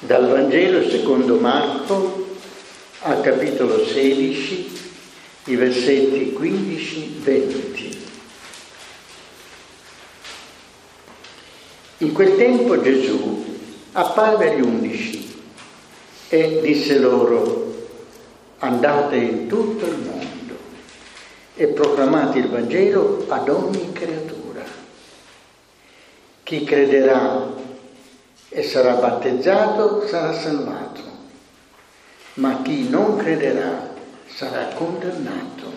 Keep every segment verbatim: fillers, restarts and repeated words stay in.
Dal Vangelo secondo Marco, al capitolo sedici, i versetti quindici venti. In quel tempo Gesù apparve agli undici e disse loro: andate in tutto il mondo e proclamate il Vangelo ad ogni creatura. Chi crederà e sarà battezzato sarà salvato, ma chi non crederà sarà condannato.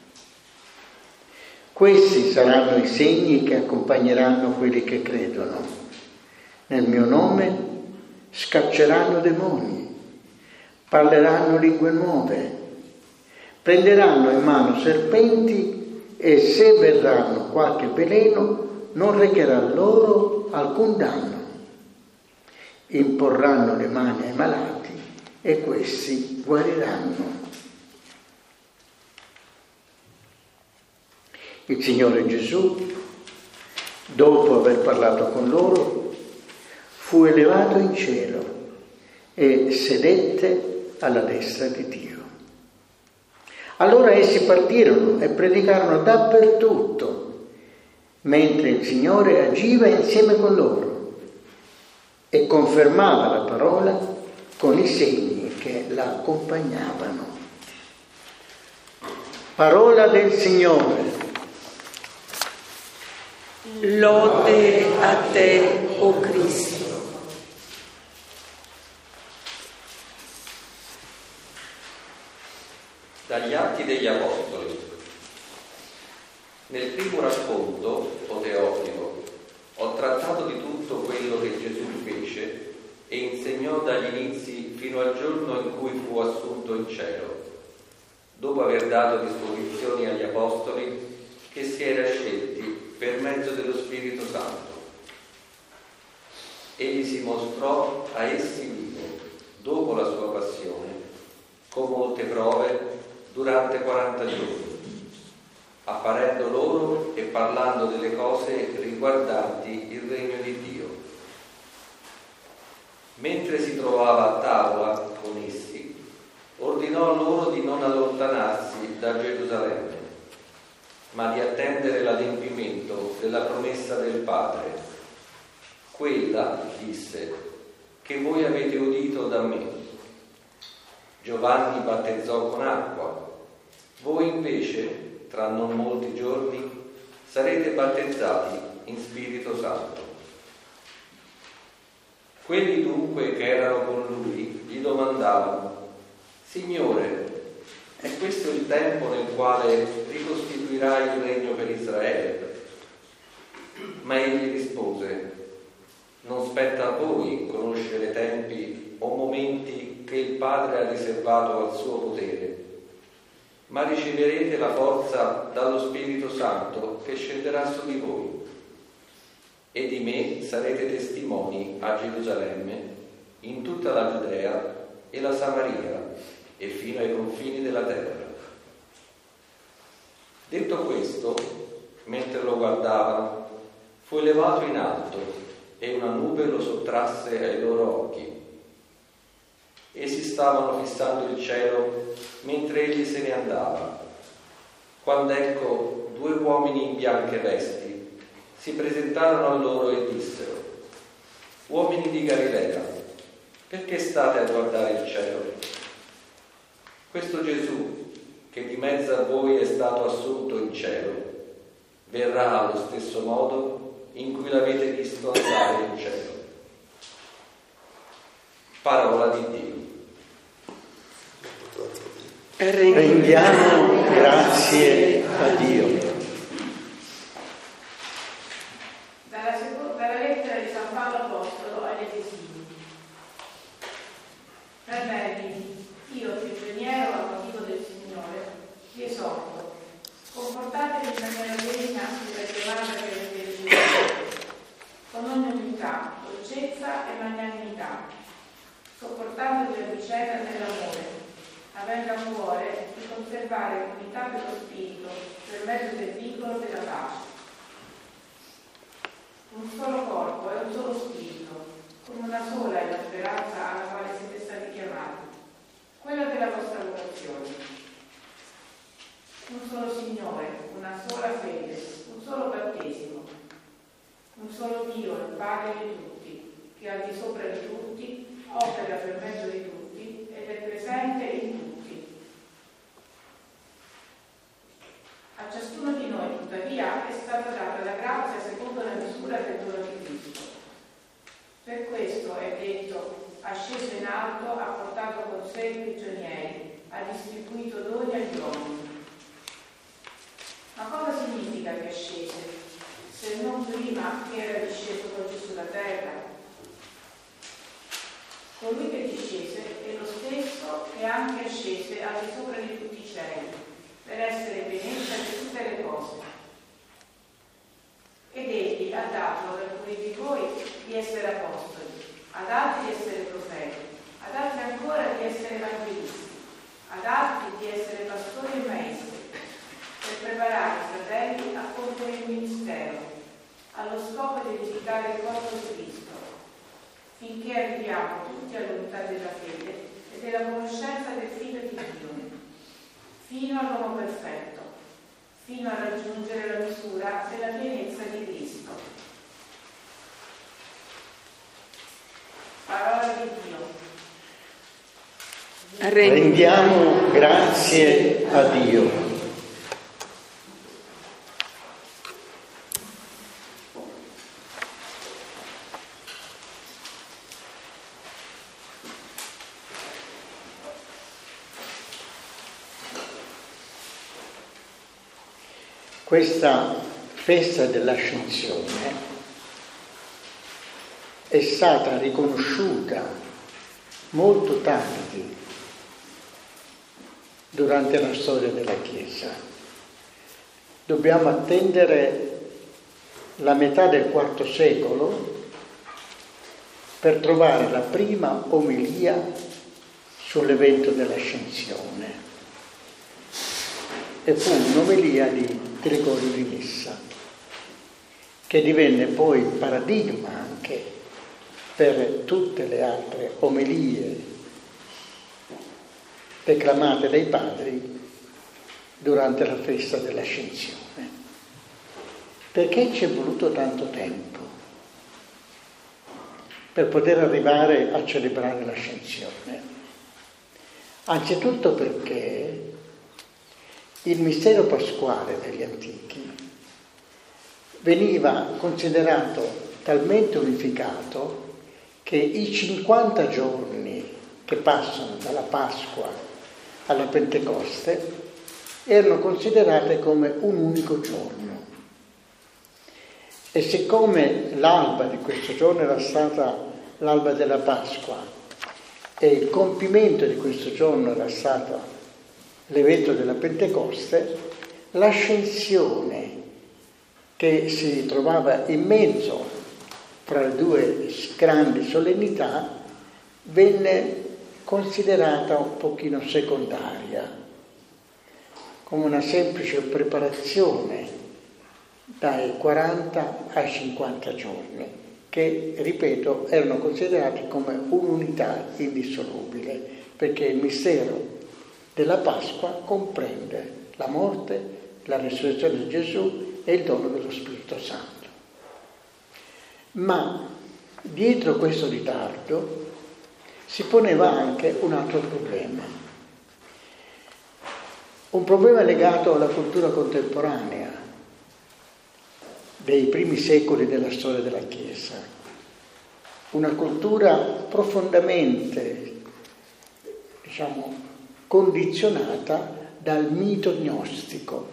Questi saranno i segni che accompagneranno quelli che credono. Nel mio nome scacceranno demoni, parleranno lingue nuove, prenderanno in mano serpenti e se verranno qualche veleno non recherà loro alcun danno. Imporranno le mani ai malati e questi guariranno. Il Signore Gesù, dopo aver parlato con loro, fu elevato in cielo e sedette alla destra di Dio. Allora essi partirono e predicarono dappertutto, mentre il Signore agiva insieme con loro e confermava la parola con i segni che la accompagnavano. Parola del Signore. Lode a te, o Cristo. Dagli Atti degli Apostoli. Nel primo racconto, o Teofilo, ho trattato di tutto quello che Gesù fece e insegnò dagli inizi fino al giorno in cui fu assunto in cielo, dopo aver dato disposizioni agli Apostoli che si era scelti per mezzo dello Spirito Santo. Egli si mostrò a essi vivo, dopo la sua passione, con molte prove, durante quaranta giorni, apparendo loro e parlando delle cose riguardanti il regno di Dio. Mentre si trovava a tavola con essi, ordinò loro di non allontanarsi da Gerusalemme, ma di attendere l'adempimento della promessa del Padre. Quella, disse, che voi avete udito da me. Giovanni battezzò con acqua, voi invece, tra non molti giorni, sarete battezzati in Spirito Santo. Quelli dunque che erano con lui gli domandavano: Signore, è questo il tempo nel quale ricostituirai il regno per Israele? Ma egli rispose: non spetta a voi conoscere tempi o momenti che il Padre ha riservato al suo potere, ma riceverete la forza dallo Spirito Santo che scenderà su di voi. E di me sarete testimoni a Gerusalemme, in tutta la Giudea e la Samaria e fino ai confini della terra. Detto questo, mentre lo guardavano, fu elevato in alto e una nube lo sottrasse ai loro occhi. Essi stavano fissando il cielo mentre egli se ne andava, quando ecco due uomini in bianche vesti si presentarono a loro e dissero: uomini di Galilea, perché state a guardare il cielo? Questo Gesù, che di mezzo a voi è stato assunto in cielo, verrà allo stesso modo in cui l'avete visto andare in cielo. Parola di Dio. Rendiamo grazie a Dio. Dalla, seconda, dalla lettera di San Paolo Apostolo agli Efesini. Fratelli, io, prigioniero a motivo del Signore, vi esorto: comportatevi in maniera degna della chiamata che avete ricevuto, con ogni umiltà, dolcezza e magnanimità, sopportandovi a vicenda nell'amore, avendo a cuore di conservare l'unità dello Spirito per mezzo del vincolo della pace. Un solo corpo e un solo Spirito, con una sola è la speranza alla Signore, una sola fede, un solo battesimo, un solo Dio, il Padre di tutti, che al di sopra di tutti, opera per mezzo di tutti ed è presente in tutti. A ciascuno di noi, tuttavia, è stata data la grazia secondo la misura del dono di Cristo. Per questo è detto: ha sceso in alto, ha portato con sé i prigionieri, ha distribuito doni agli uomini. Ma cosa significa che è sceso, se non prima che era disceso con Gesù sulla terra? Colui che discese è lo stesso che anche scese al di sopra di tutti i cieli, per essere pienezza di tutte le cose. Ed egli ha dato ad alcuni di voi di essere apostoli, ad altri di essere profeti, ad altri ancora di essere evangelisti, ad altri di essere pastori e maestri, per preparare i fratelli a compiere il ministero, allo scopo di edificare il corpo di Cristo, finché arriviamo tutti all'unità della fede e della conoscenza del Figlio di Dio, fino all'uomo perfetto, fino a raggiungere la misura della pienezza di Cristo. Parola di Dio. Rendiamo grazie a Dio. Questa festa dell'Ascensione è stata riconosciuta molto tardi durante la storia della Chiesa. Dobbiamo attendere la metà del quarto secolo per trovare la prima omelia sull'evento dell'Ascensione. E fu un'omelia di Gregorio di Nissa, che divenne poi paradigma anche per tutte le altre omelie declamate dai padri durante la festa dell'Ascensione. Perché ci è voluto tanto tempo per poter arrivare a celebrare l'Ascensione? Anzitutto perché il mistero pasquale degli antichi veniva considerato talmente unificato che i cinquanta giorni che passano dalla Pasqua alla Pentecoste erano considerate come un unico giorno. E siccome l'alba di questo giorno era stata l'alba della Pasqua e il compimento di questo giorno era stato l'evento della Pentecoste, l'ascensione che si trovava in mezzo fra le due grandi solennità venne considerata un pochino secondaria, come una semplice preparazione dai quaranta ai cinquanta giorni, che, ripeto, erano considerati come un'unità indissolubile, perché il mistero della Pasqua comprende la morte, la risurrezione di Gesù e il dono dello Spirito Santo. Ma dietro questo ritardo si poneva anche un altro problema, un problema legato alla cultura contemporanea dei primi secoli della storia della Chiesa, una cultura profondamente, diciamo, condizionata dal mito gnostico.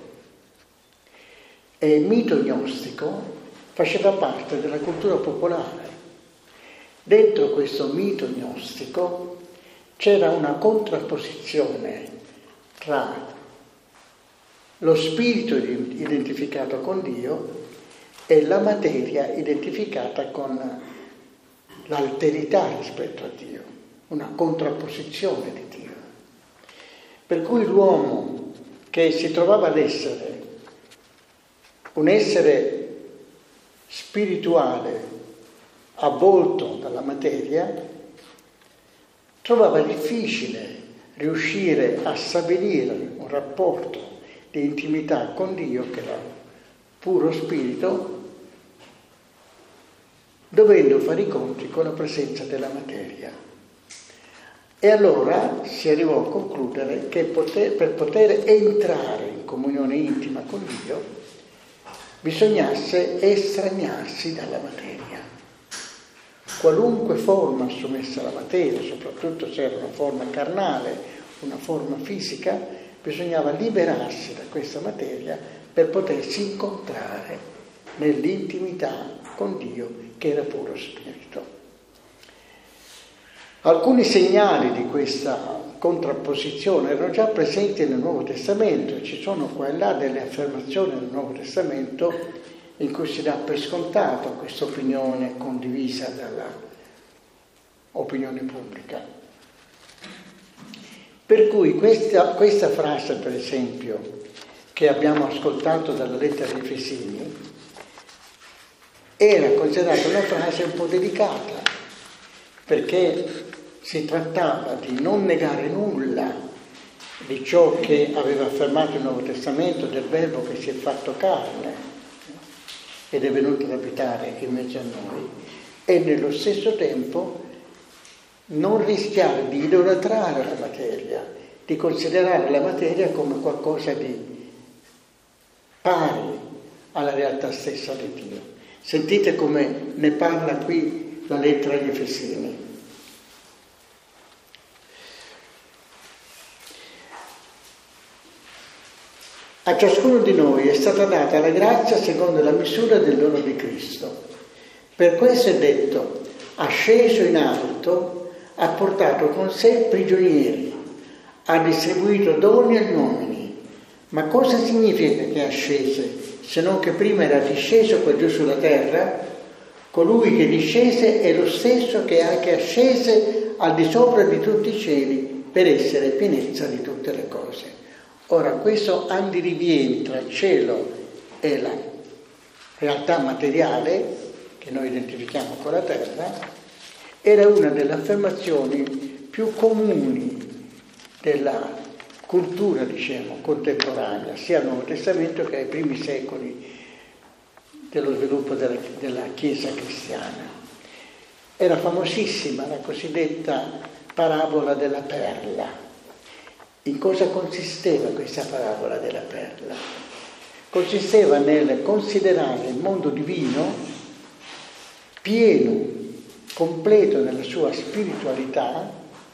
E il mito gnostico faceva parte della cultura popolare. Dentro questo mito gnostico c'era una contrapposizione tra lo spirito identificato con Dio e la materia identificata con l'alterità rispetto a Dio, una contrapposizione di Dio. Per cui l'uomo che si trovava ad essere un essere spirituale avvolto dalla materia, trovava difficile riuscire a stabilire un rapporto di intimità con Dio, che era puro spirito, dovendo fare i conti con la presenza della materia. E allora si arrivò a concludere che poter, per poter entrare in comunione intima con Dio bisognasse estraniarsi dalla materia. Qualunque forma assumesse la materia, soprattutto se era una forma carnale, una forma fisica, bisognava liberarsi da questa materia per potersi incontrare nell'intimità con Dio, che era puro spirito. Alcuni segnali di questa contrapposizione erano già presenti nel Nuovo Testamento, e ci sono qua e là delle affermazioni nel Nuovo Testamento in cui si dà per scontato questa opinione condivisa dalla opinione pubblica. Per cui questa, questa frase, per esempio, che abbiamo ascoltato dalla lettera agli Efesini, era considerata una frase un po' delicata, perché si trattava di non negare nulla di ciò che aveva affermato il Nuovo Testamento, del Verbo che si è fatto carne ed è venuto ad abitare in mezzo a noi, e nello stesso tempo non rischiare di idolatrare la materia, di considerare la materia come qualcosa di pari alla realtà stessa di Dio. Sentite come ne parla qui la lettera agli Efesini. A ciascuno di noi è stata data la grazia secondo la misura del dono di Cristo. Per questo è detto: asceso in alto, ha portato con sé prigionieri, ha distribuito doni agli uomini. Ma cosa significa che ascese, se non che prima era disceso qua giù sulla terra? Colui che discese è lo stesso che anche ascese al di sopra di tutti i cieli per essere pienezza di tutte le cose. Ora, questo andirivieni tra il cielo e la realtà materiale, che noi identifichiamo con la terra, era una delle affermazioni più comuni della cultura, diciamo, contemporanea, sia al Nuovo Testamento che ai primi secoli dello sviluppo della, della Chiesa cristiana. Era famosissima la cosiddetta parabola della perla. In cosa consisteva questa parabola della perla? Consisteva nel considerare il mondo divino pieno, completo nella sua spiritualità,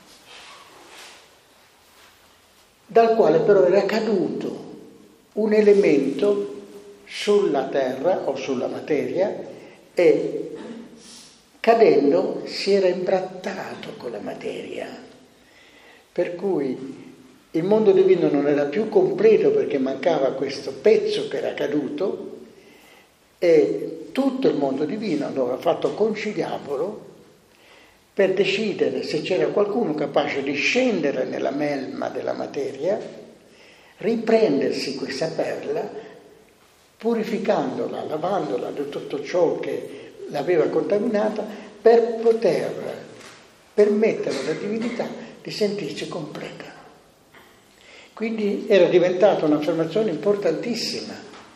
dal quale però era caduto un elemento sulla terra o sulla materia, e cadendo si era imbrattato con la materia. Per cui il mondo divino non era più completo perché mancava questo pezzo che era caduto, e tutto il mondo divino allora ha fatto conciliabolo per decidere se c'era qualcuno capace di scendere nella melma della materia, riprendersi questa perla, purificandola, lavandola di tutto ciò che l'aveva contaminata, per poter permettere alla divinità di sentirsi completa. Quindi era diventata un'affermazione importantissima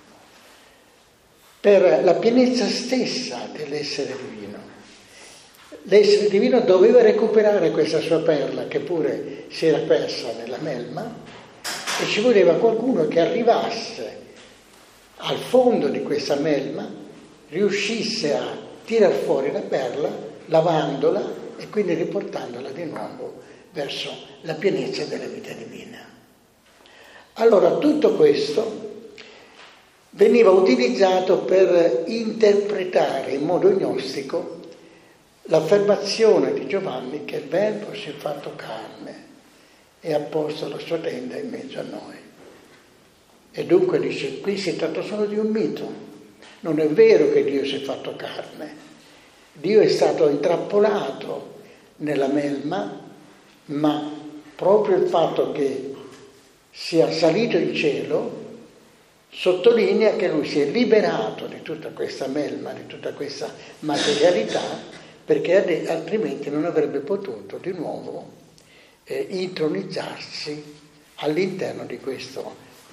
per la pienezza stessa dell'essere divino. L'essere divino doveva recuperare questa sua perla, che pure si era persa nella melma, e ci voleva qualcuno che arrivasse al fondo di questa melma, riuscisse a tirar fuori la perla, lavandola e quindi riportandola di nuovo verso la pienezza della vita divina. Allora tutto questo veniva utilizzato per interpretare in modo gnostico l'affermazione di Giovanni che il Verbo si è fatto carne e ha posto la sua tenda in mezzo a noi. E dunque dice, qui si tratta solo di un mito. Non è vero che Dio si è fatto carne. Dio è stato intrappolato nella melma, ma proprio il fatto che sia salito in cielo sottolinea che lui si è liberato di tutta questa melma, di tutta questa materialità, perché altrimenti non avrebbe potuto di nuovo eh, intronizzarsi all'interno di questo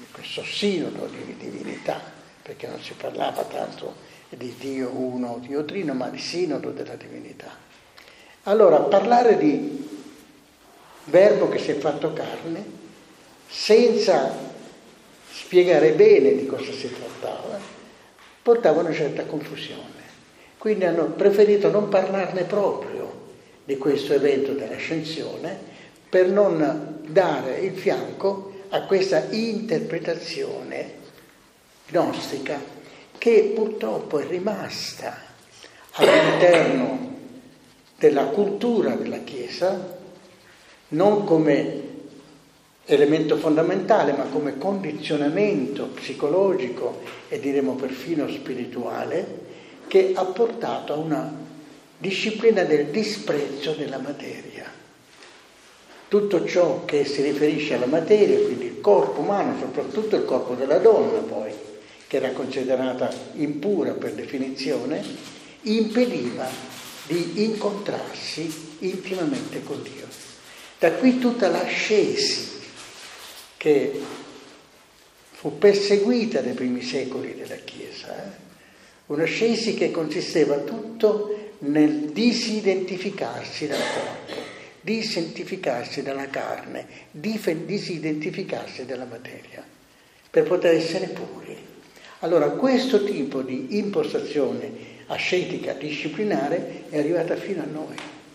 questo sinodo di divinità, perché non si parlava tanto di Dio uno o Dio trino, ma di sinodo della divinità. Allora, parlare di Verbo che si è fatto carne, senza spiegare bene di cosa si trattava, portava una certa confusione. Quindi hanno preferito non parlarne proprio di questo evento dell'ascensione, per non dare il fianco a questa interpretazione gnostica che purtroppo è rimasta all'interno della cultura della Chiesa, non come elemento fondamentale, ma come condizionamento psicologico e diremo perfino spirituale, che ha portato a una disciplina del disprezzo della materia. Tutto ciò che si riferisce alla materia, quindi il corpo umano, soprattutto il corpo della donna poi, che era considerata impura per definizione, impediva di incontrarsi intimamente con Dio. Da qui tutta l'ascesi che fu perseguita nei primi secoli della Chiesa, eh? Un'ascesi che consisteva tutto nel disidentificarsi dal corpo, disidentificarsi dalla carne, disidentificarsi dalla materia, per poter essere puri. Allora questo tipo di impostazione ascetica disciplinare è arrivata fino a noi,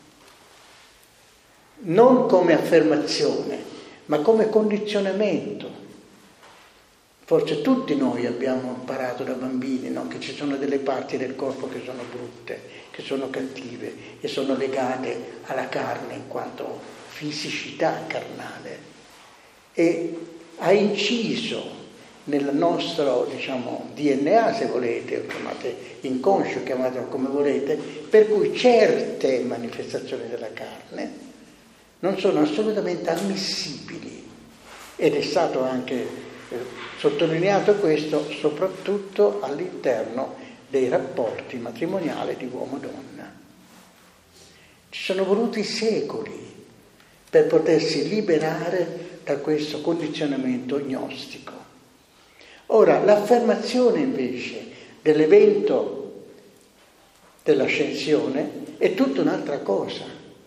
non come affermazione, ma come condizionamento. Forse tutti noi abbiamo imparato da bambini, no? Che ci sono delle parti del corpo che sono brutte, che sono cattive e sono legate alla carne in quanto fisicità carnale, e ha inciso nel nostro, diciamo, D N A, se volete, o chiamate inconscio, chiamatelo come volete, per cui certe manifestazioni della carne non sono assolutamente ammissibili, ed è stato anche eh, sottolineato questo soprattutto all'interno dei rapporti matrimoniali di uomo-donna. Ci sono voluti secoli per potersi liberare da questo condizionamento gnostico. Ora, l'affermazione invece dell'evento dell'ascensione è tutta un'altra cosa.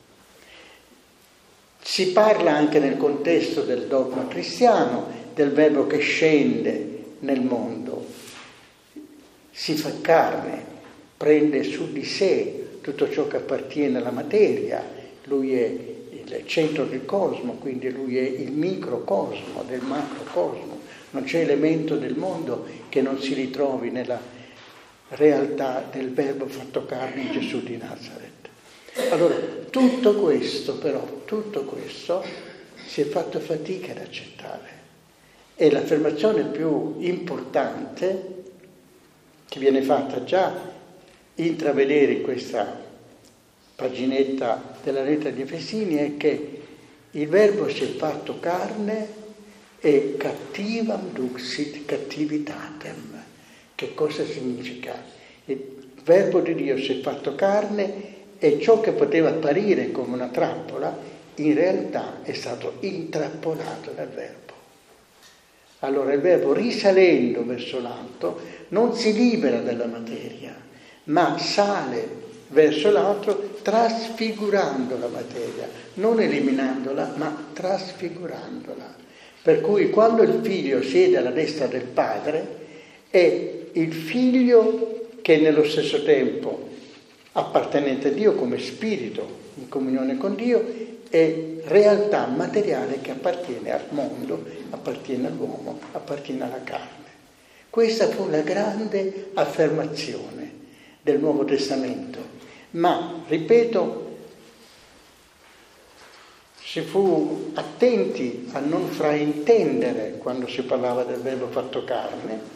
Si parla anche nel contesto del dogma cristiano del Verbo che scende nel mondo, si fa carne, prende su di sé tutto ciò che appartiene alla materia, lui è il centro del cosmo, quindi lui è il microcosmo del macrocosmo, non c'è elemento del mondo che non si ritrovi nella realtà del Verbo fatto carne in Gesù di Nazareth. Allora, tutto questo però, tutto questo si è fatto fatica ad accettare. E l'affermazione più importante che viene fatta già intravedere in questa paginetta della lettera di Efesini è che il Verbo si è fatto carne e cattivam duxit cattivitatem. Che cosa significa? Il Verbo di Dio si è fatto carne e ciò che poteva apparire come una trappola in realtà è stato intrappolato dal Verbo. Allora il Verbo, risalendo verso l'alto, non si libera dalla materia, ma sale verso l'alto trasfigurando la materia, non eliminandola, ma trasfigurandola. Per cui quando il Figlio siede alla destra del Padre, è il Figlio che nello stesso tempo appartenente a Dio come spirito in comunione con Dio, è realtà materiale che appartiene al mondo, appartiene all'uomo, appartiene alla carne. Questa fu la grande affermazione del Nuovo Testamento, ma, ripeto, si fu attenti a non fraintendere quando si parlava del Verbo fatto carne,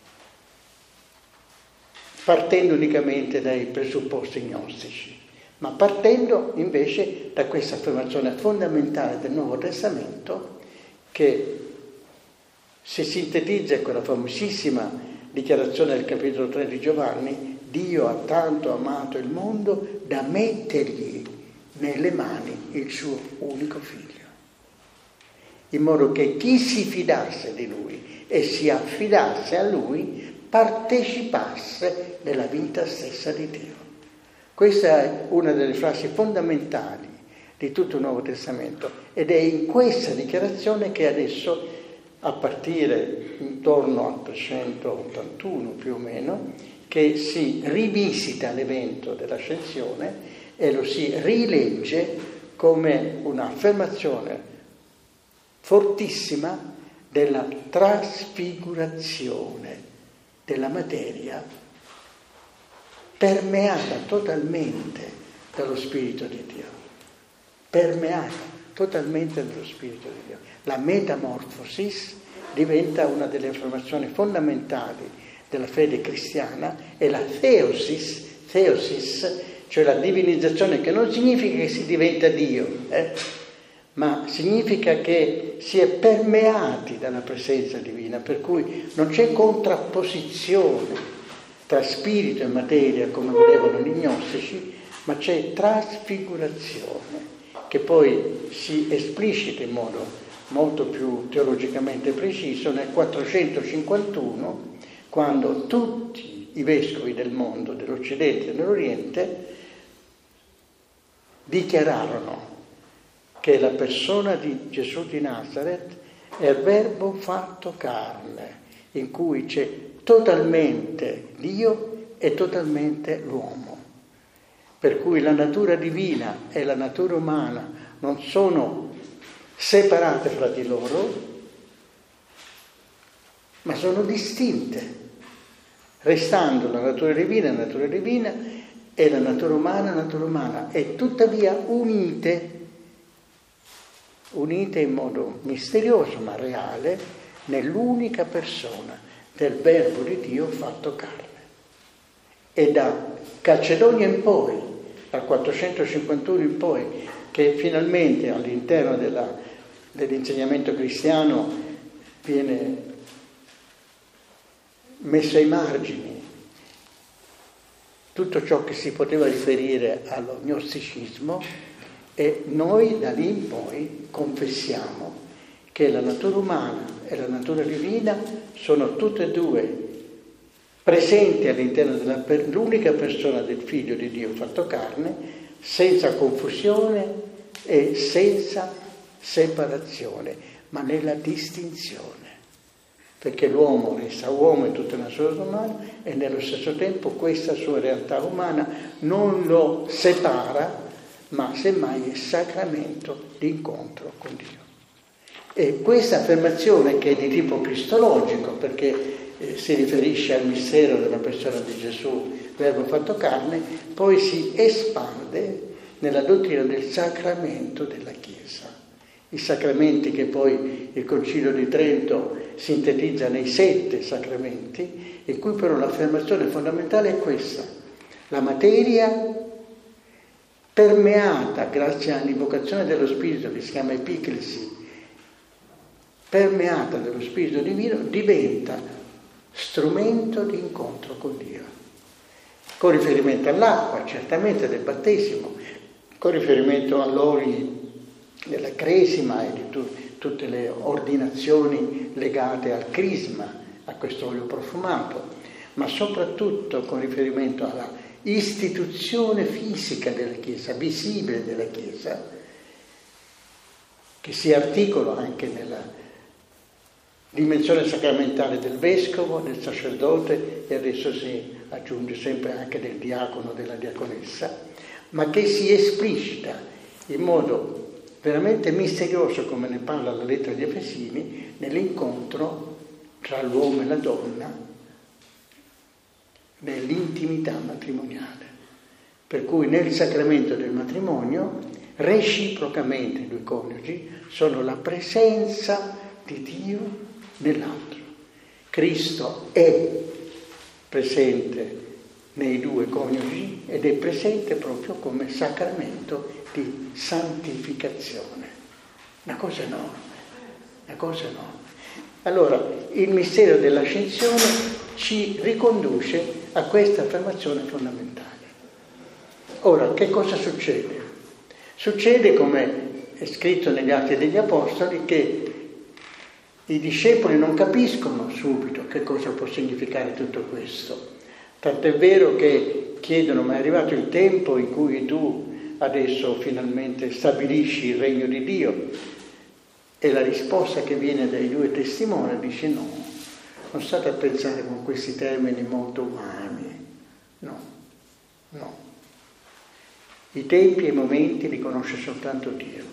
partendo unicamente dai presupposti gnostici, ma partendo invece da questa affermazione fondamentale del Nuovo Testamento che si sintetizza in quella famosissima dichiarazione del capitolo tre di Giovanni: Dio ha tanto amato il mondo da mettergli nelle mani il suo unico figlio. in modo che chi si fidasse di Lui e si affidasse a Lui partecipasse nella vita stessa di Dio. Questa è una delle frasi fondamentali di tutto il Nuovo Testamento ed è in questa dichiarazione che adesso, a partire intorno al trecentottantuno più o meno, che si rivisita l'evento dell'ascensione e lo si rilegge come un'affermazione fortissima della trasfigurazione della materia permeata totalmente dallo Spirito di Dio, permeata totalmente dallo Spirito di Dio. La metamorfosis diventa una delle affermazioni fondamentali della fede cristiana e la theosis, theosis, cioè la divinizzazione, che non significa che si diventa Dio, eh? ma significa che si è permeati dalla presenza divina, per cui non c'è contrapposizione tra spirito e materia come volevano gli gnostici, ma c'è trasfigurazione che poi si esplicita in modo molto più teologicamente preciso nel quattrocentocinquantuno, quando tutti i vescovi del mondo, dell'Occidente e dell'Oriente, dichiararono che la persona di Gesù di Nazareth è il Verbo fatto carne, in cui c'è totalmente Dio e totalmente l'uomo. Per cui la natura divina e la natura umana non sono separate fra di loro, ma sono distinte, restando la natura divina, la natura divina e la natura umana, la natura umana, e tuttavia unite, unite in modo misterioso ma reale nell'unica persona del Verbo di Dio fatto carne. E da Calcedonia in poi, dal quattrocentocinquantuno in poi, che finalmente all'interno della, dell'insegnamento cristiano viene messo ai margini tutto ciò che si poteva riferire allo gnosticismo, e noi da lì in poi confessiamo che la natura umana e la natura divina sono tutte e due presenti all'interno dell'unica persona del Figlio di Dio fatto carne, senza confusione e senza separazione, ma nella distinzione. Perché l'uomo resta uomo in tutta la sua umana e nello stesso tempo questa sua realtà umana non lo separa, ma semmai è sacramento di incontro con Dio. E questa affermazione, che è di tipo cristologico, perché eh, si riferisce al mistero della persona di Gesù, Verbo fatto carne, poi si espande nella dottrina del sacramento della Chiesa. I sacramenti che poi il Concilio di Trento sintetizza nei sette sacramenti, in cui però l'affermazione fondamentale è questa: la materia permeata grazie all'invocazione dello Spirito, che si chiama epiclesi, permeata dallo Spirito Divino, diventa strumento di incontro con Dio, con riferimento all'acqua, certamente del battesimo, con riferimento all'olio della cresima e di tu, tutte le ordinazioni legate al crisma, a questo olio profumato, ma soprattutto con riferimento alla istituzione fisica della Chiesa, visibile della Chiesa, che si articola anche nella dimensione sacramentale del vescovo, del sacerdote, e adesso si aggiunge sempre anche del diacono, della diaconessa, ma che si esplicita in modo veramente misterioso, come ne parla la lettera agli Efesini, nell'incontro tra l'uomo e la donna, nell'intimità matrimoniale. Per cui nel sacramento del matrimonio reciprocamente i due coniugi sono la presenza di Dio nell'altro. Cristo è presente nei due coniugi ed è presente proprio come sacramento di santificazione. Una cosa enorme, una cosa enorme. Allora, il mistero dell'ascensione ci riconduce a questa affermazione fondamentale. Ora, che cosa succede? Succede, come è scritto negli Atti degli Apostoli, che I discepoli non capiscono subito che cosa può significare tutto questo. Tant'è vero che chiedono: ma è arrivato il tempo in cui tu adesso finalmente stabilisci il regno di Dio? E la risposta che viene dai due testimoni dice: no, non state a pensare con questi termini molto umani. No, no. I tempi e i momenti li conosce soltanto Dio.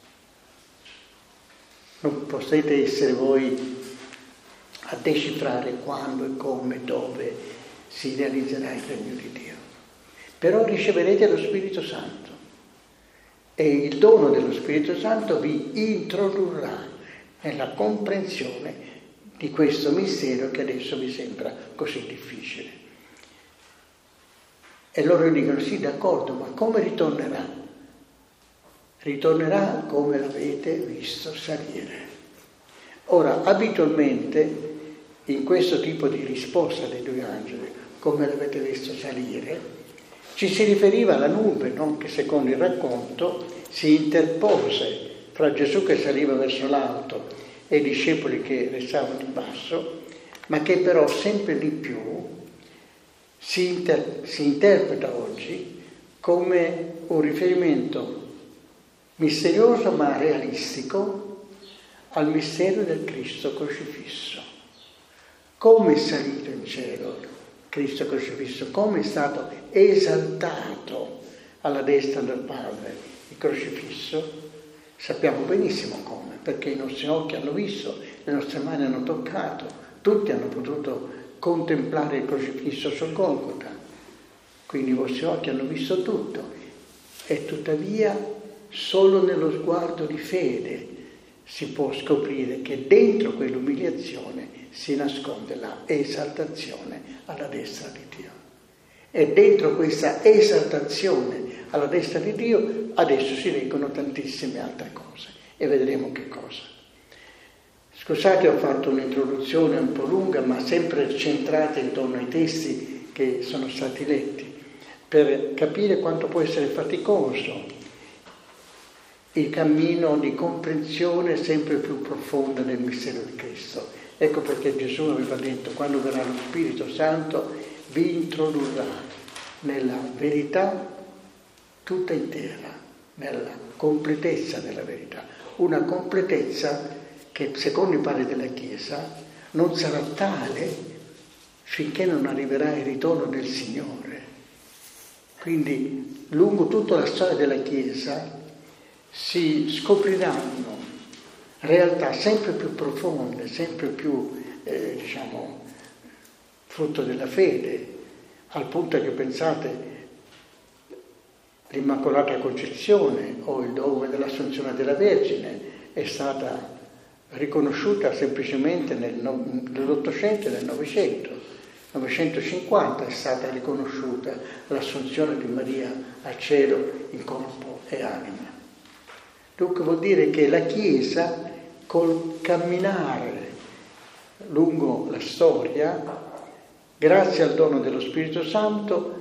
Non potete essere voi a decifrare quando e come, dove si realizzerà il regno di Dio. Però riceverete lo Spirito Santo e il dono dello Spirito Santo vi introdurrà nella comprensione di questo mistero che adesso vi sembra così difficile. E loro dicono: sì, d'accordo, ma come ritornerà? Ritornerà come l'avete visto salire. Ora, abitualmente, in questo tipo di risposta dei due angeli, come l'avete visto salire, ci si riferiva alla nube, no? Che secondo il racconto si interpose fra Gesù che saliva verso l'alto e i discepoli che restavano in basso, ma che però sempre di più si, inter- si interpreta oggi come un riferimento misterioso ma realistico al mistero del Cristo crocifisso. Come è salito in cielo Cristo crocifisso? Come è stato esaltato alla destra del Padre il crocifisso? Sappiamo benissimo come, perché i nostri occhi hanno visto, le nostre mani hanno toccato, tutti hanno potuto contemplare il crocifisso sul Golgota, quindi i vostri occhi hanno visto tutto, e tuttavia solo nello sguardo di fede si può scoprire che dentro quell'umiliazione si nasconde la esaltazione alla destra di Dio. E dentro questa esaltazione alla destra di Dio adesso si leggono tantissime altre cose e vedremo che cosa. Scusate, ho fatto un'introduzione un po' lunga, ma sempre centrata intorno ai testi che sono stati letti, per capire quanto può essere faticoso il cammino di comprensione sempre più profonda del mistero di Cristo. Ecco perché Gesù aveva detto: quando verrà lo Spirito Santo vi introdurrà nella verità tutta intera, nella completezza della verità. Una completezza che, secondo i padri della Chiesa, non sarà tale finché non arriverà il ritorno del Signore. Quindi, lungo tutta la storia della Chiesa si scopriranno realtà sempre più profonde, sempre più, eh, diciamo, frutto della fede, al punto che, pensate, l'Immacolata Concezione o il dogma dell'Assunzione della Vergine è stata riconosciuta semplicemente nel, nell'Ottocento e nel Novecento. Nel novecentocinquanta è stata riconosciuta l'Assunzione di Maria al cielo in corpo e anima. Dunque vuol dire che la Chiesa, col camminare lungo la storia, grazie al dono dello Spirito Santo,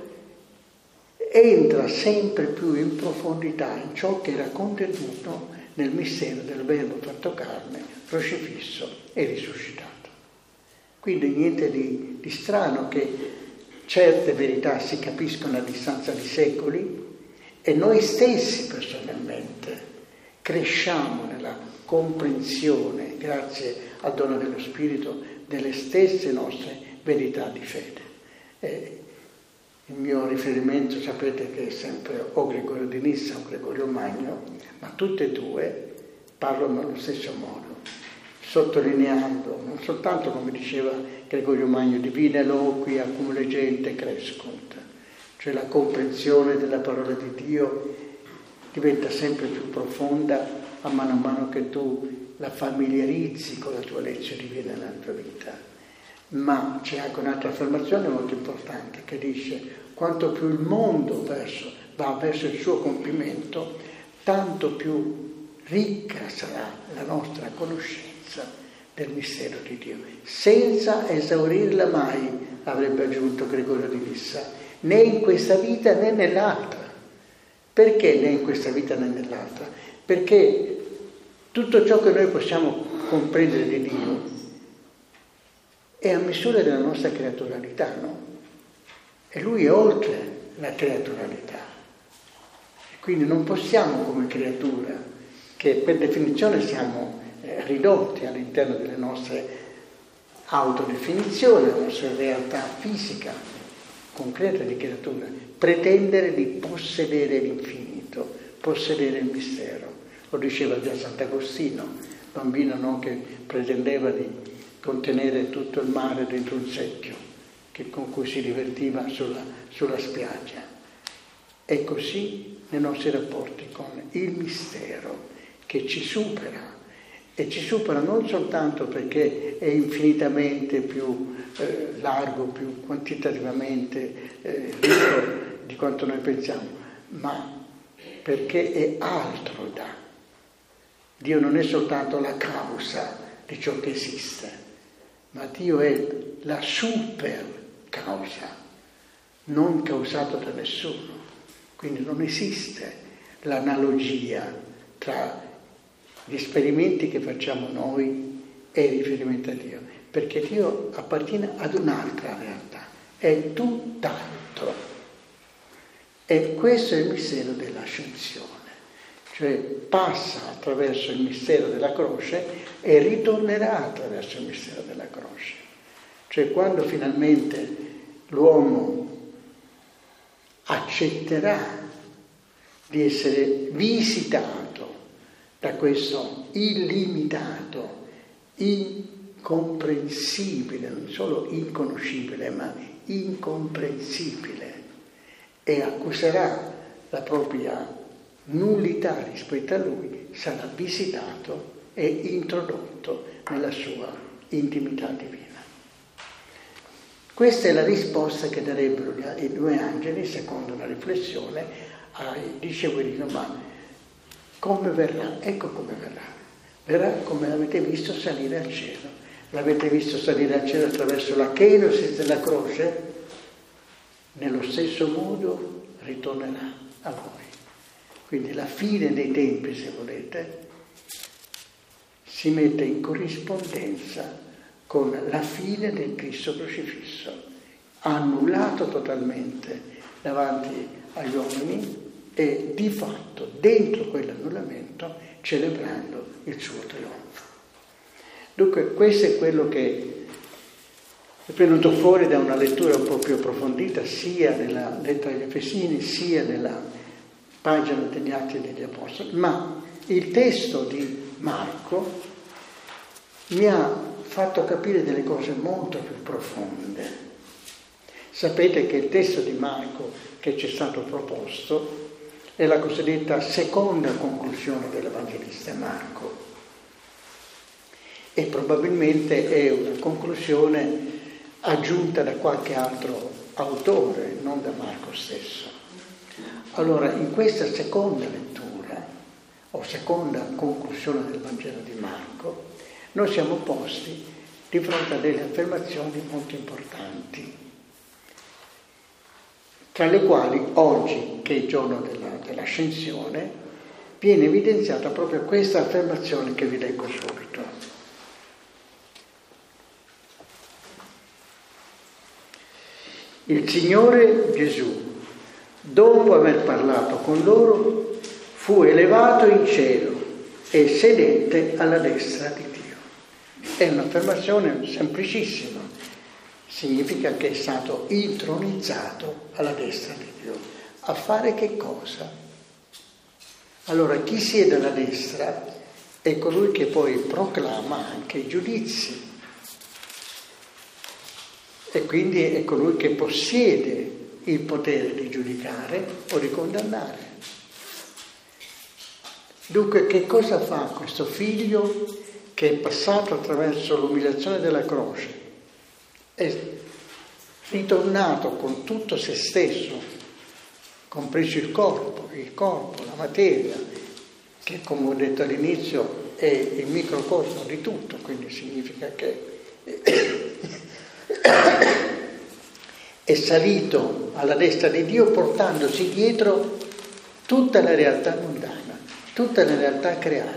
entra sempre più in profondità in ciò che era contenuto nel mistero del Verbo fatto carne, crocifisso e risuscitato. Quindi niente di, di strano che certe verità si capiscono a distanza di secoli e noi stessi personalmente cresciamo nella comprensione, grazie al dono dello Spirito, delle stesse nostre verità di fede. E il mio riferimento, sapete che è sempre o Gregorio di Nissa o Gregorio Magno, ma tutte e due parlano allo stesso modo, sottolineando, non soltanto, come diceva Gregorio Magno, divina eloquia cum legente crescunt, cioè la comprensione della parola di Dio diventa sempre più profonda a mano a mano che tu la familiarizzi con la tua lezione divina nella tua vita. Ma c'è anche un'altra affermazione molto importante che dice: quanto più il mondo verso, va verso il suo compimento, tanto più ricca sarà la nostra conoscenza del mistero di Dio, senza esaurirla mai, avrebbe aggiunto Gregorio di Nissa, né in questa vita né nell'altra. Perché né in questa vita né nell'altra? Perché Tutto ciò che noi possiamo comprendere di Dio è a misura della nostra creaturalità, no? E Lui è oltre la creaturalità. E quindi non possiamo come creatura, che per definizione siamo eh, ridotti all'interno delle nostre autodefinizioni, della nostra realtà fisica, concreta di creatura, pretendere di possedere l'infinito, possedere il mistero. Lo diceva già Sant'Agostino, bambino no, che pretendeva di contenere tutto il mare dentro un secchio, che, con cui si divertiva sulla, sulla spiaggia. È così nei nostri rapporti con il mistero che ci supera, e ci supera non soltanto perché è infinitamente più eh, largo, più quantitativamente eh, ricco di quanto noi pensiamo, ma perché è altro da. Dio non è soltanto la causa di ciò che esiste, ma Dio è la super causa, non causato da nessuno. Quindi non esiste l'analogia tra gli esperimenti che facciamo noi e il riferimento a Dio, perché Dio appartiene ad un'altra realtà, è tutt'altro. E questo è il mistero dell'ascensione, cioè passa attraverso il mistero della croce e ritornerà attraverso il mistero della croce. Cioè quando finalmente l'uomo accetterà di essere visitato da questo illimitato, incomprensibile, non solo inconoscibile, ma incomprensibile, e accuserà la propria nullità rispetto a lui, sarà visitato e introdotto nella sua intimità divina. Questa è la risposta che darebbero i due angeli, secondo la riflessione, ai discepoli. Ma come verrà? Ecco come verrà. Verrà come l'avete visto salire al cielo. L'avete visto salire al cielo attraverso la kenosis della croce? Nello stesso modo ritornerà a voi. Quindi la fine dei tempi, se volete, si mette in corrispondenza con la fine del Cristo crocifisso, annullato totalmente davanti agli uomini e di fatto dentro quell'annullamento celebrando il suo trionfo. Dunque questo è quello che è venuto fuori da una lettura un po' più approfondita sia nella lettera agli Efesini sia nella pagina degli Atti degli Apostoli, ma il testo di Marco mi ha fatto capire delle cose molto più profonde. Sapete che il testo di Marco che ci è stato proposto è la cosiddetta seconda conclusione dell'Evangelista Marco e probabilmente è una conclusione aggiunta da qualche altro autore, non da Marco stesso. Allora, in questa seconda lettura o seconda conclusione del Vangelo di Marco, noi siamo posti di fronte a delle affermazioni molto importanti, tra le quali oggi, che è il giorno della, dell'ascensione, viene evidenziata proprio questa affermazione che vi leggo subito. Il Signore Gesù, dopo aver parlato con loro, fu elevato in cielo e sedette alla destra di Dio. È un'affermazione semplicissima. Significa che è stato intronizzato alla destra di Dio. A fare che cosa? Allora, chi siede alla destra è colui che poi proclama anche i giudizi. E quindi è colui che possiede il potere di giudicare o di condannare. Dunque, che cosa fa questo figlio che è passato attraverso l'umiliazione della croce? È ritornato con tutto se stesso, compreso il corpo, il corpo, la materia, che come ho detto all'inizio è il microcosmo di tutto, quindi significa che è salito alla destra di Dio portandosi dietro tutta la realtà mondana, tutta la realtà creata,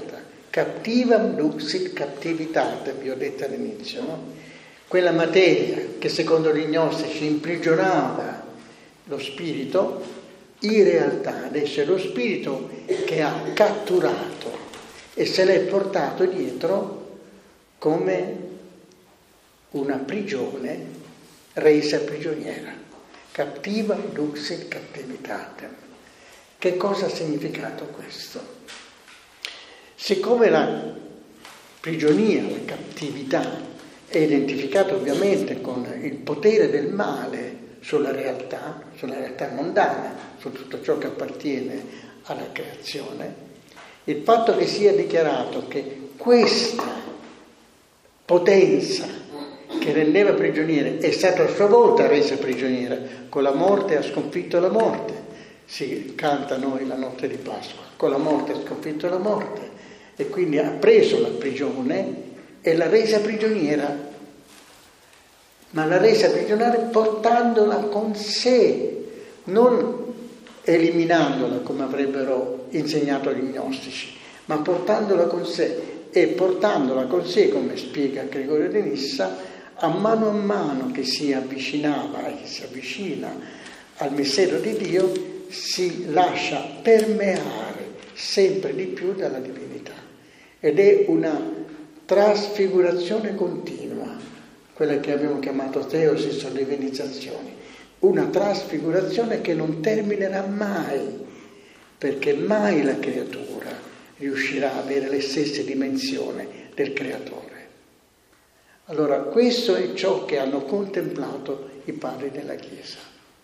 Captivam luxit captivitatem, vi ho detto all'inizio, no? Quella materia che secondo gli gnostici imprigionava lo spirito, in realtà adesso è lo spirito che ha catturato e se l'è portato dietro come una prigione resa prigioniera. Captiva luxit captivitatem. Che cosa ha significato questo? Siccome la prigionia, la cattività è identificata ovviamente con il potere del male sulla realtà, sulla realtà mondana, su tutto ciò che appartiene alla creazione, il fatto che sia dichiarato che questa potenza che rendeva prigioniere è stata a sua volta resa prigioniera, con la morte ha sconfitto la morte, si canta noi la notte di Pasqua, con la morte ha sconfitto la morte, e quindi ha preso la prigione e l'ha resa prigioniera, ma l'ha resa prigioniera portandola con sé, non eliminandola come avrebbero insegnato gli gnostici, ma portandola con sé, e portandola con sé, come spiega Gregorio di Nissa, a mano a mano che si avvicinava e che si avvicina al mistero di Dio, si lascia permeare sempre di più dalla divinità, ed è una trasfigurazione continua, quella che abbiamo chiamato teosis o divinizzazione, una trasfigurazione che non terminerà mai, perché mai la creatura riuscirà ad avere le stesse dimensioni del creatore. Allora, questo è ciò che hanno contemplato i padri della Chiesa.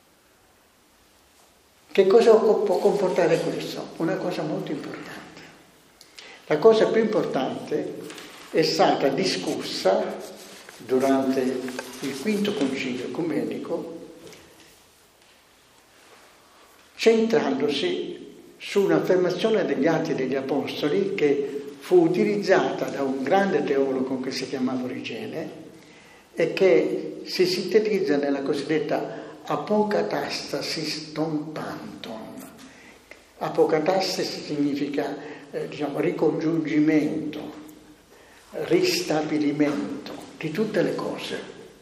Che cosa può comportare questo? Una cosa molto importante. La cosa più importante è stata discussa durante il quinto concilio ecumenico, centrandosi su un'affermazione degli Atti degli Apostoli che fu utilizzata da un grande teologo che si chiamava Origene e che si sintetizza nella cosiddetta apocatastasis ton panton. Apocatastasis significa eh, diciamo, ricongiungimento, ristabilimento di tutte le cose.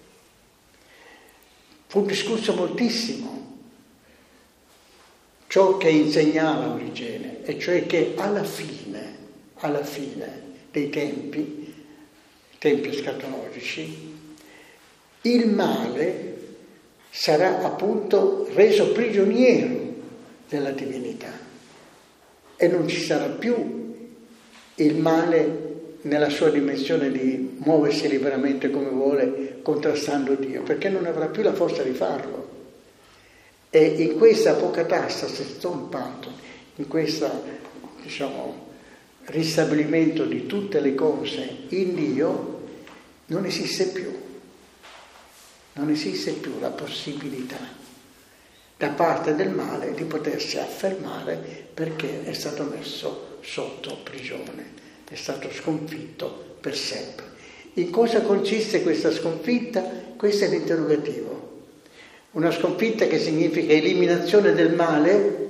Fu discusso moltissimo ciò che insegnava Origene, e cioè che alla fine, alla fine dei tempi, tempi escatologici, il male sarà appunto reso prigioniero della divinità e non ci sarà più il male nella sua dimensione di muoversi liberamente come vuole contrastando Dio, perché non avrà più la forza di farlo. E in questa apocatastasis ton panton, in questo diciamo ristabilimento di tutte le cose in Dio, non esiste più, non esiste più la possibilità da parte del male di potersi affermare, perché è stato messo sotto prigione, è stato sconfitto per sempre. In cosa consiste questa sconfitta? Questo è l'interrogativo. Una sconfitta che significa eliminazione del male.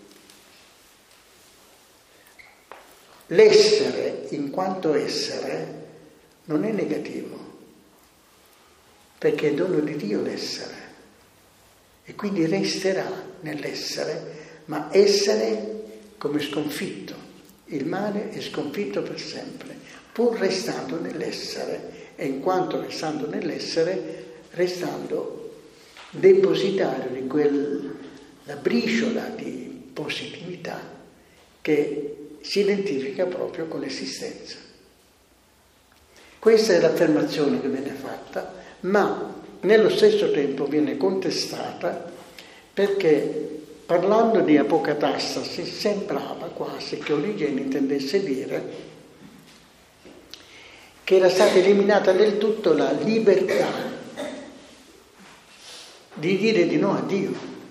L'essere in quanto essere non è negativo, perché è dono di Dio l'essere, e quindi resterà nell'essere, ma essere come sconfitto. Il male è sconfitto per sempre, pur restando nell'essere, e in quanto restando nell'essere, restando depositario di quella briciola di positività che si identifica proprio con l'esistenza. Questa è l'affermazione che viene fatta, ma nello stesso tempo viene contestata, perché parlando di apocatastasi sembrava quasi che Origene intendesse dire che era stata eliminata del tutto la libertà di dire di no a Dio,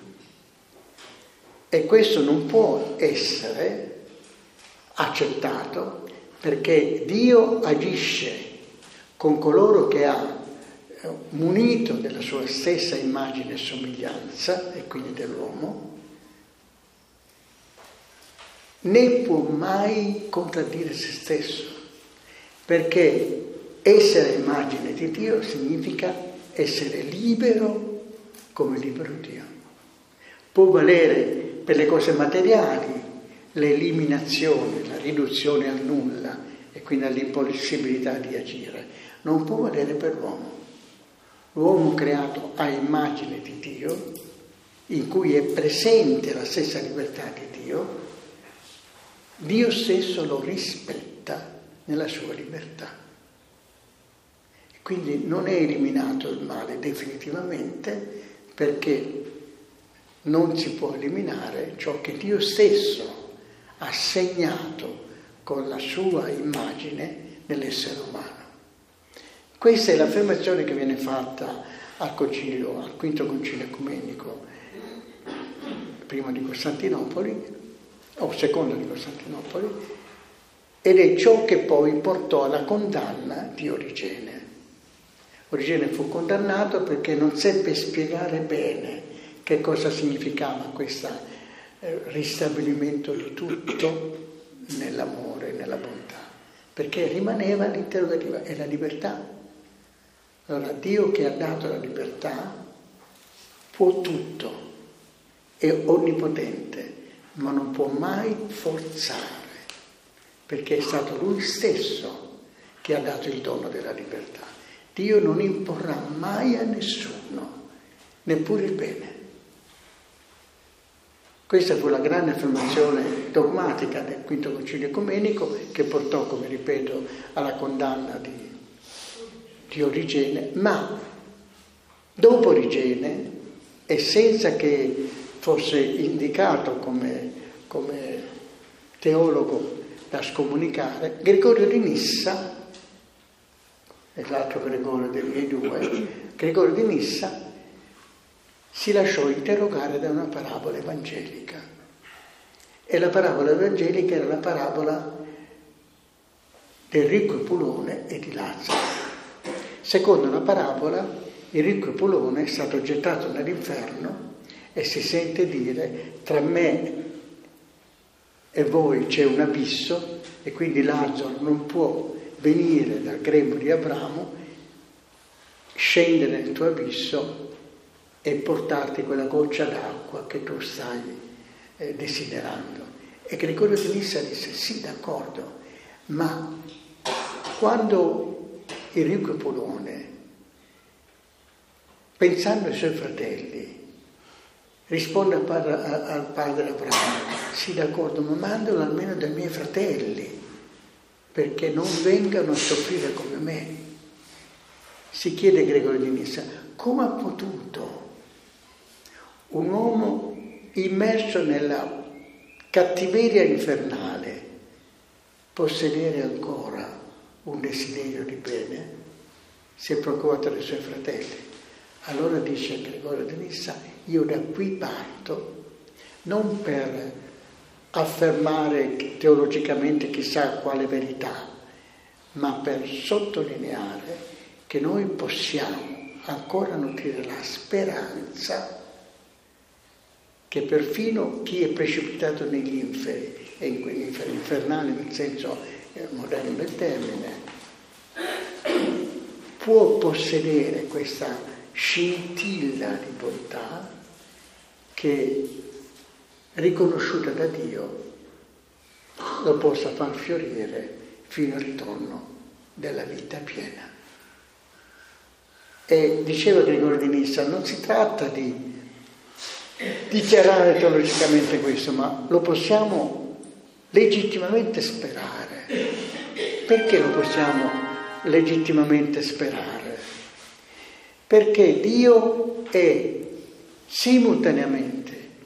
e questo non può essere accettato, perché Dio agisce con coloro che ha munito della sua stessa immagine e somiglianza, e quindi dell'uomo, né può mai contraddire se stesso, perché essere immagine di Dio significa essere libero come libero Dio. Può valere per le cose materiali l'eliminazione, la riduzione al nulla e quindi all'impossibilità di agire. Non può valere per l'uomo. L'uomo creato a immagine di Dio, in cui è presente la stessa libertà di Dio, Dio stesso lo rispetta nella sua libertà. Quindi non è eliminato il male definitivamente, perché non si può eliminare ciò che Dio stesso ha segnato con la sua immagine nell'essere umano. Questa è l'affermazione che viene fatta al concilio, al quinto concilio ecumenico, primo di Costantinopoli, o secondo di Costantinopoli, ed è ciò che poi portò alla condanna di Origene. Origene fu condannato perché non seppe spiegare bene che cosa significava questo eh, ristabilimento di tutto nell'amore, nella bontà, perché rimaneva l'interrogativo, è la libertà. Allora Dio che ha dato la libertà può tutto, è onnipotente, ma non può mai forzare, perché è stato Lui stesso che ha dato il dono della libertà. Dio non imporrà mai a nessuno, neppure il bene. Questa fu la grande affermazione dogmatica del quinto concilio ecumenico, che portò, come ripeto, alla condanna di, di Origene, ma dopo Origene, e senza che fosse indicato come, come teologo da scomunicare, Gregorio di Nissa, e l'altro Gregorio dei miei due, Gregorio di Nissa si lasciò interrogare da una parabola evangelica. E la parabola evangelica era la parabola del ricco Epulone e di Lazzaro. Secondo la parabola, il ricco Epulone è stato gettato nell'inferno e si sente dire: tra me e voi c'è un abisso, e quindi Lazzaro non può venire dal grembo di Abramo, scendere nel tuo abisso e portarti quella goccia d'acqua che tu stai eh, desiderando. E Gregorio di Nissa disse: sì, d'accordo, ma quando il ricco Epulone, pensando ai suoi fratelli, risponde al padre, al padre Abramo: sì, d'accordo, ma mandalo almeno dai miei fratelli, perché non vengano a soffrire come me. Si chiede Gregorio di Nissa: come ha potuto un uomo immerso nella cattiveria infernale possedere ancora un desiderio di bene? Si è preoccupato dei suoi fratelli. Allora dice Gregorio di Nissa: io da qui parto non per affermare teologicamente chissà quale verità, ma per sottolineare che noi possiamo ancora nutrire la speranza che perfino chi è precipitato negli inferi, e in quegli inferi infernali nel senso moderno del termine, può possedere questa scintilla di bontà che, riconosciuta da Dio, lo possa far fiorire fino al ritorno della vita piena. E diceva Gregorio di Nissa: non si tratta di dichiarare teologicamente questo, ma lo possiamo legittimamente sperare. Perché lo possiamo legittimamente sperare? Perché Dio è simultaneamente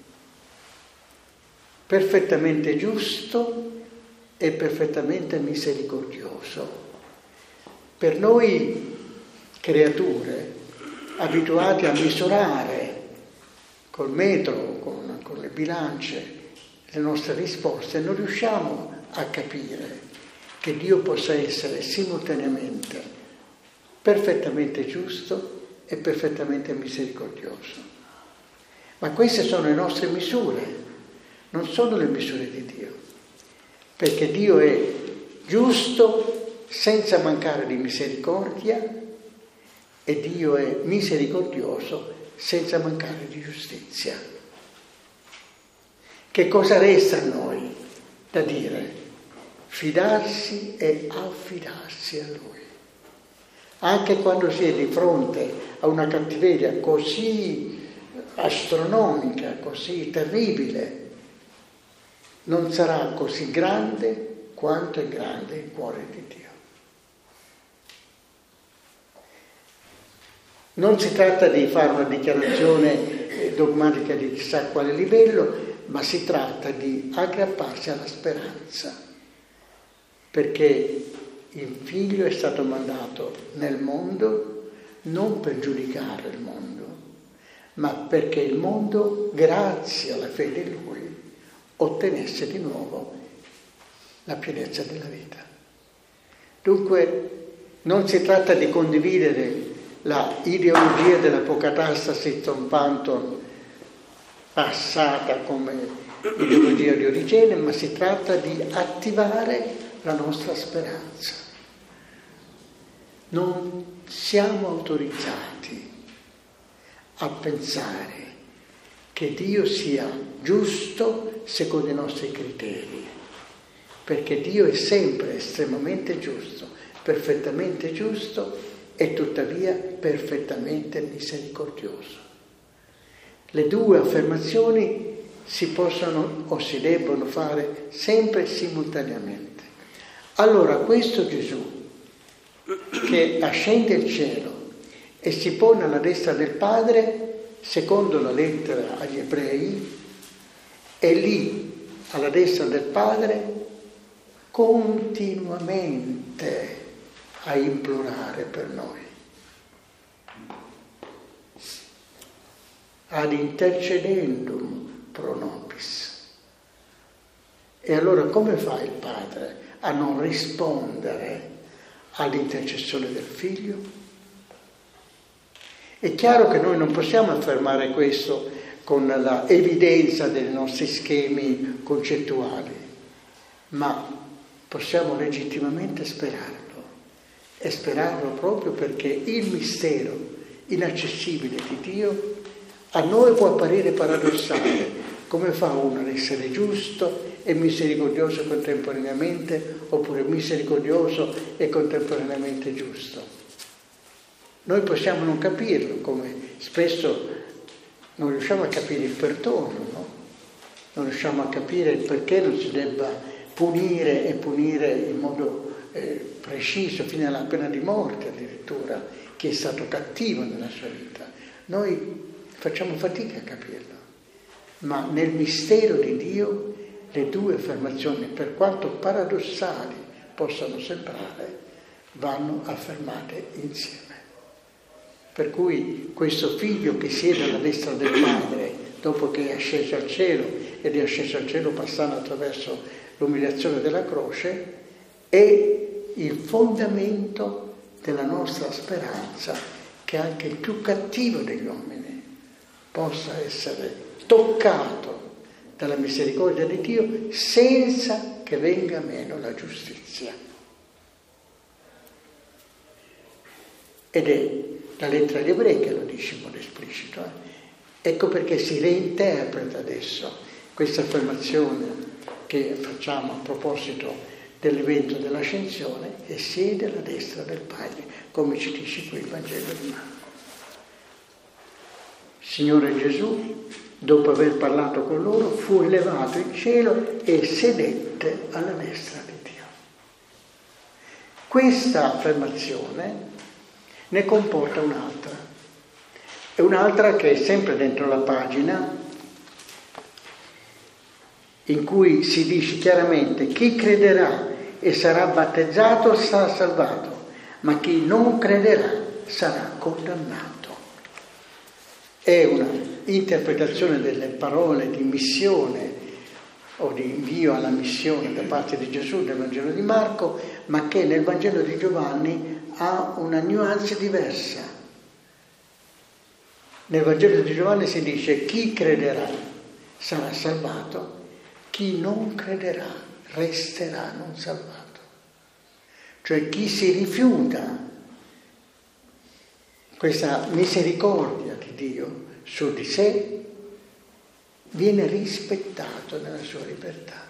perfettamente giusto e perfettamente misericordioso. Per noi creature abituate a misurare col metro, con, con le bilance, le nostre risposte, non riusciamo a capire che Dio possa essere simultaneamente perfettamente giusto e perfettamente misericordioso. Ma queste sono le nostre misure, non sono le misure di Dio. perché Dio è giusto senza mancare di misericordia e Dio è misericordioso senza mancare di giustizia. Che cosa resta a noi da dire? Fidarsi e affidarsi a Lui. Anche quando si è di fronte a una cattiveria così astronomica, così terribile, non sarà così grande quanto è grande il cuore di Dio. Non si tratta di fare una dichiarazione dogmatica di chissà quale livello, ma si tratta di aggrapparsi alla speranza, perché il Figlio è stato mandato nel mondo non per giudicare il mondo, ma perché il mondo, grazie alla fede in Lui, ottenesse di nuovo la pienezza della vita. Dunque non si tratta di condividere la ideologia dell'apocatastasi Tom passata come ideologia di origine, ma si tratta di attivare la nostra speranza. Non siamo autorizzati a pensare che Dio sia giusto secondo i nostri criteri, perché Dio è sempre estremamente giusto, perfettamente giusto e tuttavia perfettamente misericordioso. Le due affermazioni si possono o si debbono fare sempre simultaneamente. Allora questo Gesù che ascende il cielo e si pone alla destra del Padre, secondo la lettera agli Ebrei, è lì alla destra del Padre continuamente a implorare per noi, ad intercedendum pro nobis. E allora come fa il Padre a non rispondere all'intercessione del Figlio? È chiaro che noi non possiamo affermare questo con la evidenza dei nostri schemi concettuali, ma possiamo legittimamente sperarlo, e sperarlo proprio perché il mistero inaccessibile di Dio a noi può apparire paradossale. Come fa uno ad essere giusto e misericordioso contemporaneamente, oppure misericordioso e contemporaneamente giusto? Noi possiamo non capirlo, come spesso non riusciamo a capire il perdono, no? Non riusciamo a capire il perché non si debba punire e punire in modo eh, preciso, fino alla pena di morte addirittura, chi è stato cattivo nella sua vita. Noi facciamo fatica a capirlo, ma nel mistero di Dio le due affermazioni, per quanto paradossali possano sembrare, vanno affermate insieme. Per cui questo Figlio che siede alla destra del Padre, dopo che è asceso al cielo, ed è asceso al cielo passando attraverso l'umiliazione della croce, è il fondamento della nostra speranza che anche il più cattivo degli uomini possa essere toccato dalla misericordia di Dio senza che venga meno la giustizia. Ed è la lettera agli Ebrei che lo dice in modo esplicito. Eh? Ecco perché si reinterpreta adesso questa affermazione che facciamo a proposito dell'evento dell'ascensione, e siede alla destra del Padre, come ci dice qui il Vangelo di Marco. Signore Gesù, dopo aver parlato con loro, fu elevato in cielo e sedette alla destra di Dio. Questa affermazione ne comporta un'altra, e un'altra che è sempre dentro la pagina, in cui si dice chiaramente: chi crederà e sarà battezzato sarà salvato, ma chi non crederà sarà condannato. È una interpretazione delle parole di missione o di invio alla missione da parte di Gesù nel Vangelo di Marco, ma che nel Vangelo di Giovanni ha una nuance diversa. Nel Vangelo di Giovanni si dice: chi crederà sarà salvato, chi non crederà resterà non salvato. Cioè chi si rifiuta questa misericordia di Dio su di sé viene rispettato nella sua libertà.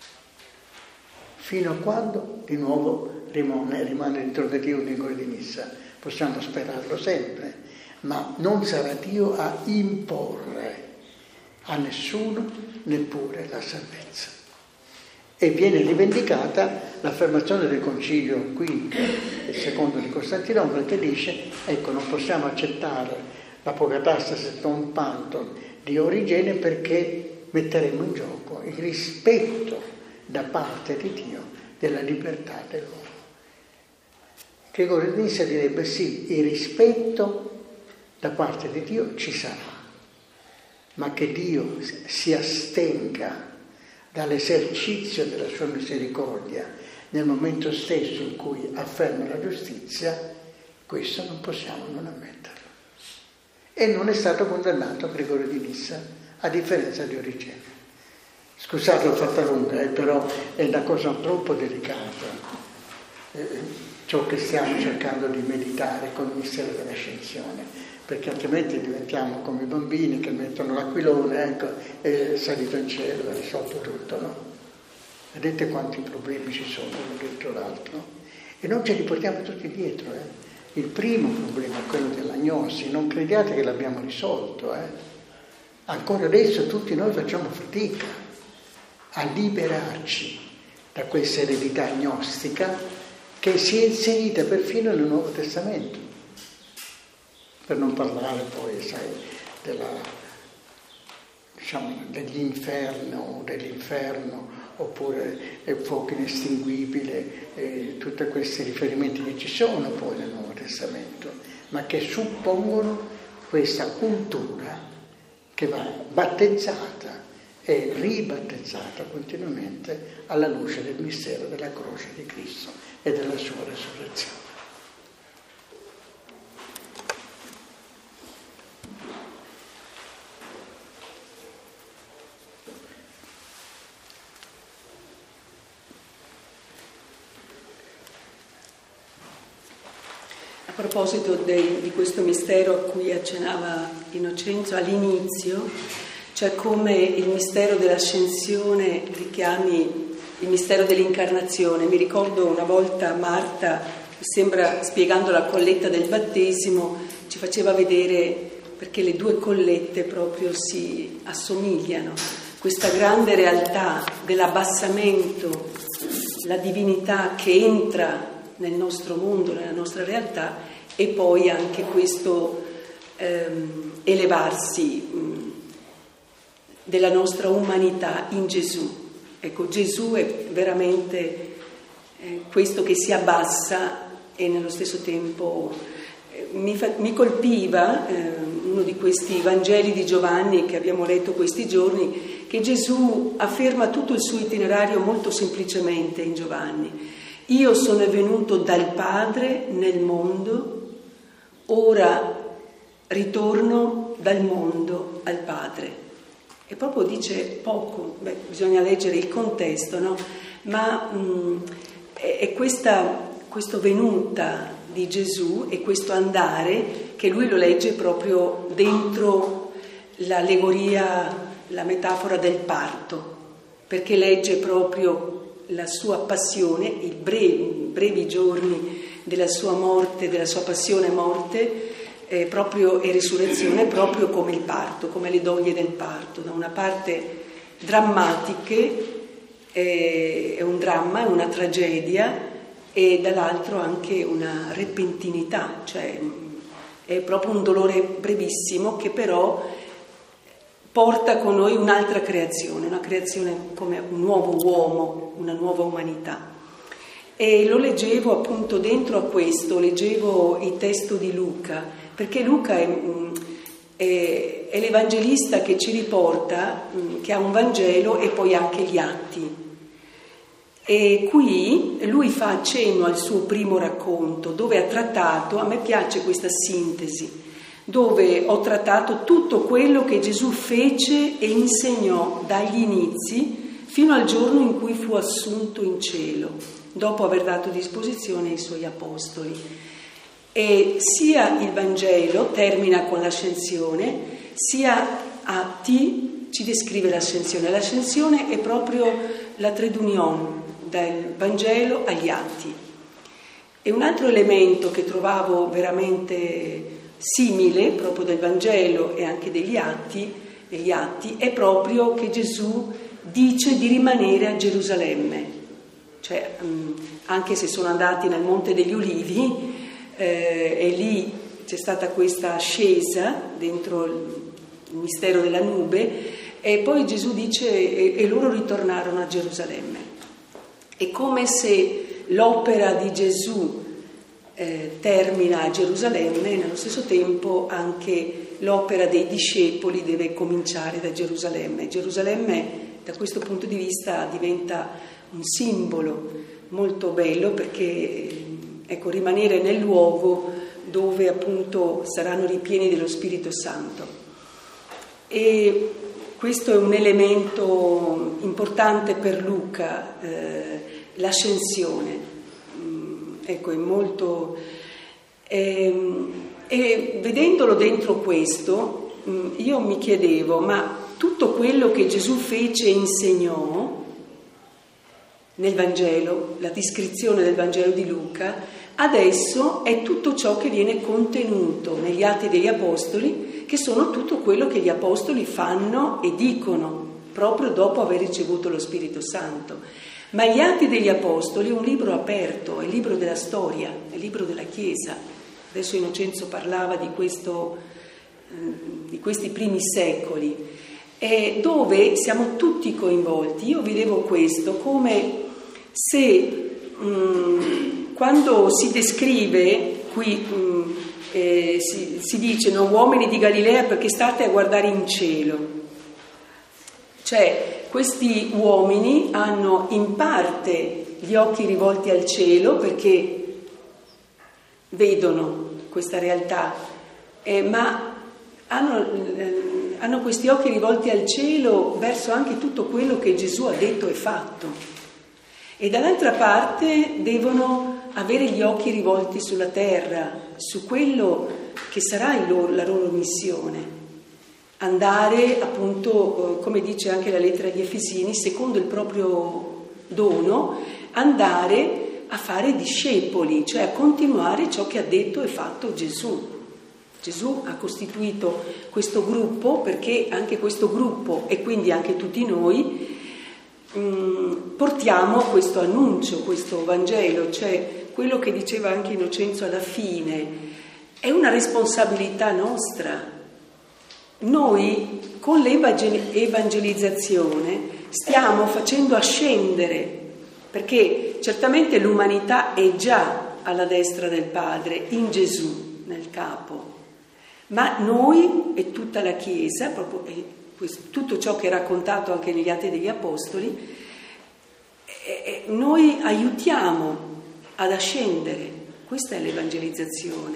Fino a quando di nuovo rimane, rimane l'interrogativo di Nicole di Nissa. Possiamo sperarlo sempre, ma non sarà Dio a imporre a nessuno neppure la salvezza. E viene rivendicata l'affermazione del Concilio quinto e secondo di Costantinopoli, che dice: ecco, non possiamo accettare l'Apocatastasis non panton di Origene perché metteremo in gioco il rispetto da parte di Dio della libertà dell'uomo. Gregorio di Nissa direbbe sì, il rispetto da parte di Dio ci sarà, ma che Dio si astenga dall'esercizio della sua misericordia nel momento stesso in cui afferma la giustizia, questo non possiamo non ammetterlo. E non è stato condannato Gregorio di Nissa, a differenza di Origene. Scusate, l'ho fatta lunga, eh, però è una cosa troppo delicata, eh, ciò che stiamo cercando di meditare con il mistero dell'ascensione, perché altrimenti diventiamo come i bambini che mettono l'aquilone, ecco, è salito in cielo, è risolto tutto, no? Vedete quanti problemi ci sono uno dentro l'altro? E non ce li portiamo tutti dietro, eh? Il primo problema è quello dell'agnosi, non crediate che l'abbiamo risolto, eh? Ancora adesso tutti noi facciamo fatica a liberarci da questa eredità agnostica che si è inserita perfino nel Nuovo Testamento. Per non parlare poi, sai, della, diciamo, dell'inferno, dell'inferno, oppure il fuoco inestinguibile, eh, tutti questi riferimenti che ci sono poi nel Nuovo Testamento, ma che suppongono questa cultura che va battezzata e ribattezzata continuamente alla luce del mistero della croce di Cristo e della sua resurrezione. A proposito dei, di questo mistero a cui accennava Innocenzo all'inizio, cioè come il mistero dell'ascensione richiami il mistero dell'incarnazione. Mi ricordo una volta Marta, sembra spiegando la colletta del battesimo, ci faceva vedere perché le due collette proprio si assomigliano, questa grande realtà dell'abbassamento, la divinità che entra nel nostro mondo, nella nostra realtà, e poi anche questo ehm, elevarsi mh, della nostra umanità in Gesù. Ecco, Gesù è veramente eh, questo che si abbassa e nello stesso tempo eh, mi, fa, mi colpiva eh, uno di questi Vangeli di Giovanni che abbiamo letto questi giorni, che Gesù afferma tutto il suo itinerario molto semplicemente in Giovanni. Io sono venuto dal Padre nel mondo, ora ritorno dal mondo al Padre. E proprio dice poco, beh, bisogna leggere il contesto, no? Ma mh, è, è questa questo venuta di Gesù e questo andare che lui lo legge proprio dentro l'allegoria, la metafora del parto, perché legge proprio la sua passione, i brevi, brevi giorni della sua morte, della sua passione e morte eh, proprio, e risurrezione, proprio come il parto, come le doglie del parto. Da una parte drammatiche, eh, è un dramma, è una tragedia, e dall'altro anche una repentinità, cioè è proprio un dolore brevissimo che però porta con noi un'altra creazione, una creazione come un nuovo uomo, una nuova umanità. E lo leggevo appunto dentro a questo, leggevo il testo di Luca, perché Luca è, è, è l'evangelista che ci riporta, che ha un Vangelo e poi anche gli Atti. E qui lui fa accenno al suo primo racconto, dove ha trattato, a me piace questa sintesi, dove ho trattato tutto quello che Gesù fece e insegnò dagli inizi fino al giorno in cui fu assunto in cielo, dopo aver dato disposizione ai suoi apostoli. E sia il Vangelo termina con l'ascensione, sia Atti ci descrive l'ascensione. L'ascensione è proprio la trait d'union dal Vangelo agli Atti. E un altro elemento che trovavo veramente simile proprio del Vangelo e anche degli Atti, degli Atti è proprio che Gesù dice di rimanere a Gerusalemme, cioè anche se sono andati nel Monte degli Ulivi eh, e lì c'è stata questa ascesa dentro il mistero della nube, e poi Gesù dice e, e loro ritornarono a Gerusalemme. È come se l'opera di Gesù eh, termina a Gerusalemme, e nello stesso tempo anche l'opera dei discepoli deve cominciare da Gerusalemme. Gerusalemme da questo punto di vista diventa un simbolo molto bello, perché ecco, rimanere nel luogo dove appunto saranno ripieni dello Spirito Santo. E questo è un elemento importante per Luca, eh, l'ascensione. Mm, ecco, è molto... Eh, e vedendolo dentro questo, mm, io mi chiedevo, ma tutto quello che Gesù fece e insegnò nel Vangelo, la descrizione del Vangelo di Luca, adesso è tutto ciò che viene contenuto negli Atti degli Apostoli, che sono tutto quello che gli Apostoli fanno e dicono proprio dopo aver ricevuto lo Spirito Santo. Ma gli Atti degli Apostoli è un libro aperto, è il libro della storia, è il libro della Chiesa. Adesso Innocenzo parlava di, questo, di questi primi secoli, eh, dove siamo tutti coinvolti. Io vedevo questo come se mh, quando si descrive qui mh, eh, si, si dice no, uomini di Galilea perché state a guardare in cielo, cioè questi uomini hanno in parte gli occhi rivolti al cielo perché vedono questa realtà, eh, ma hanno, eh, hanno questi occhi rivolti al cielo verso anche tutto quello che Gesù ha detto e fatto, e dall'altra parte devono avere gli occhi rivolti sulla terra, su quello che sarà il loro, la loro missione, andare appunto, eh, come dice anche la lettera agli Efesini, secondo il proprio dono, andare a fare discepoli, cioè a continuare ciò che ha detto e fatto Gesù. Gesù ha costituito questo gruppo perché anche questo gruppo, e quindi anche tutti noi, mh, portiamo questo annuncio, questo Vangelo, cioè quello che diceva anche Innocenzo alla fine, è una responsabilità nostra. Noi con l'evangelizzazione stiamo facendo ascendere, perché certamente l'umanità è già alla destra del Padre, in Gesù, nel capo, ma noi e tutta la Chiesa, proprio questo, tutto ciò che è raccontato anche negli Atti degli Apostoli, eh, noi aiutiamo ad ascendere. Questa è l'evangelizzazione.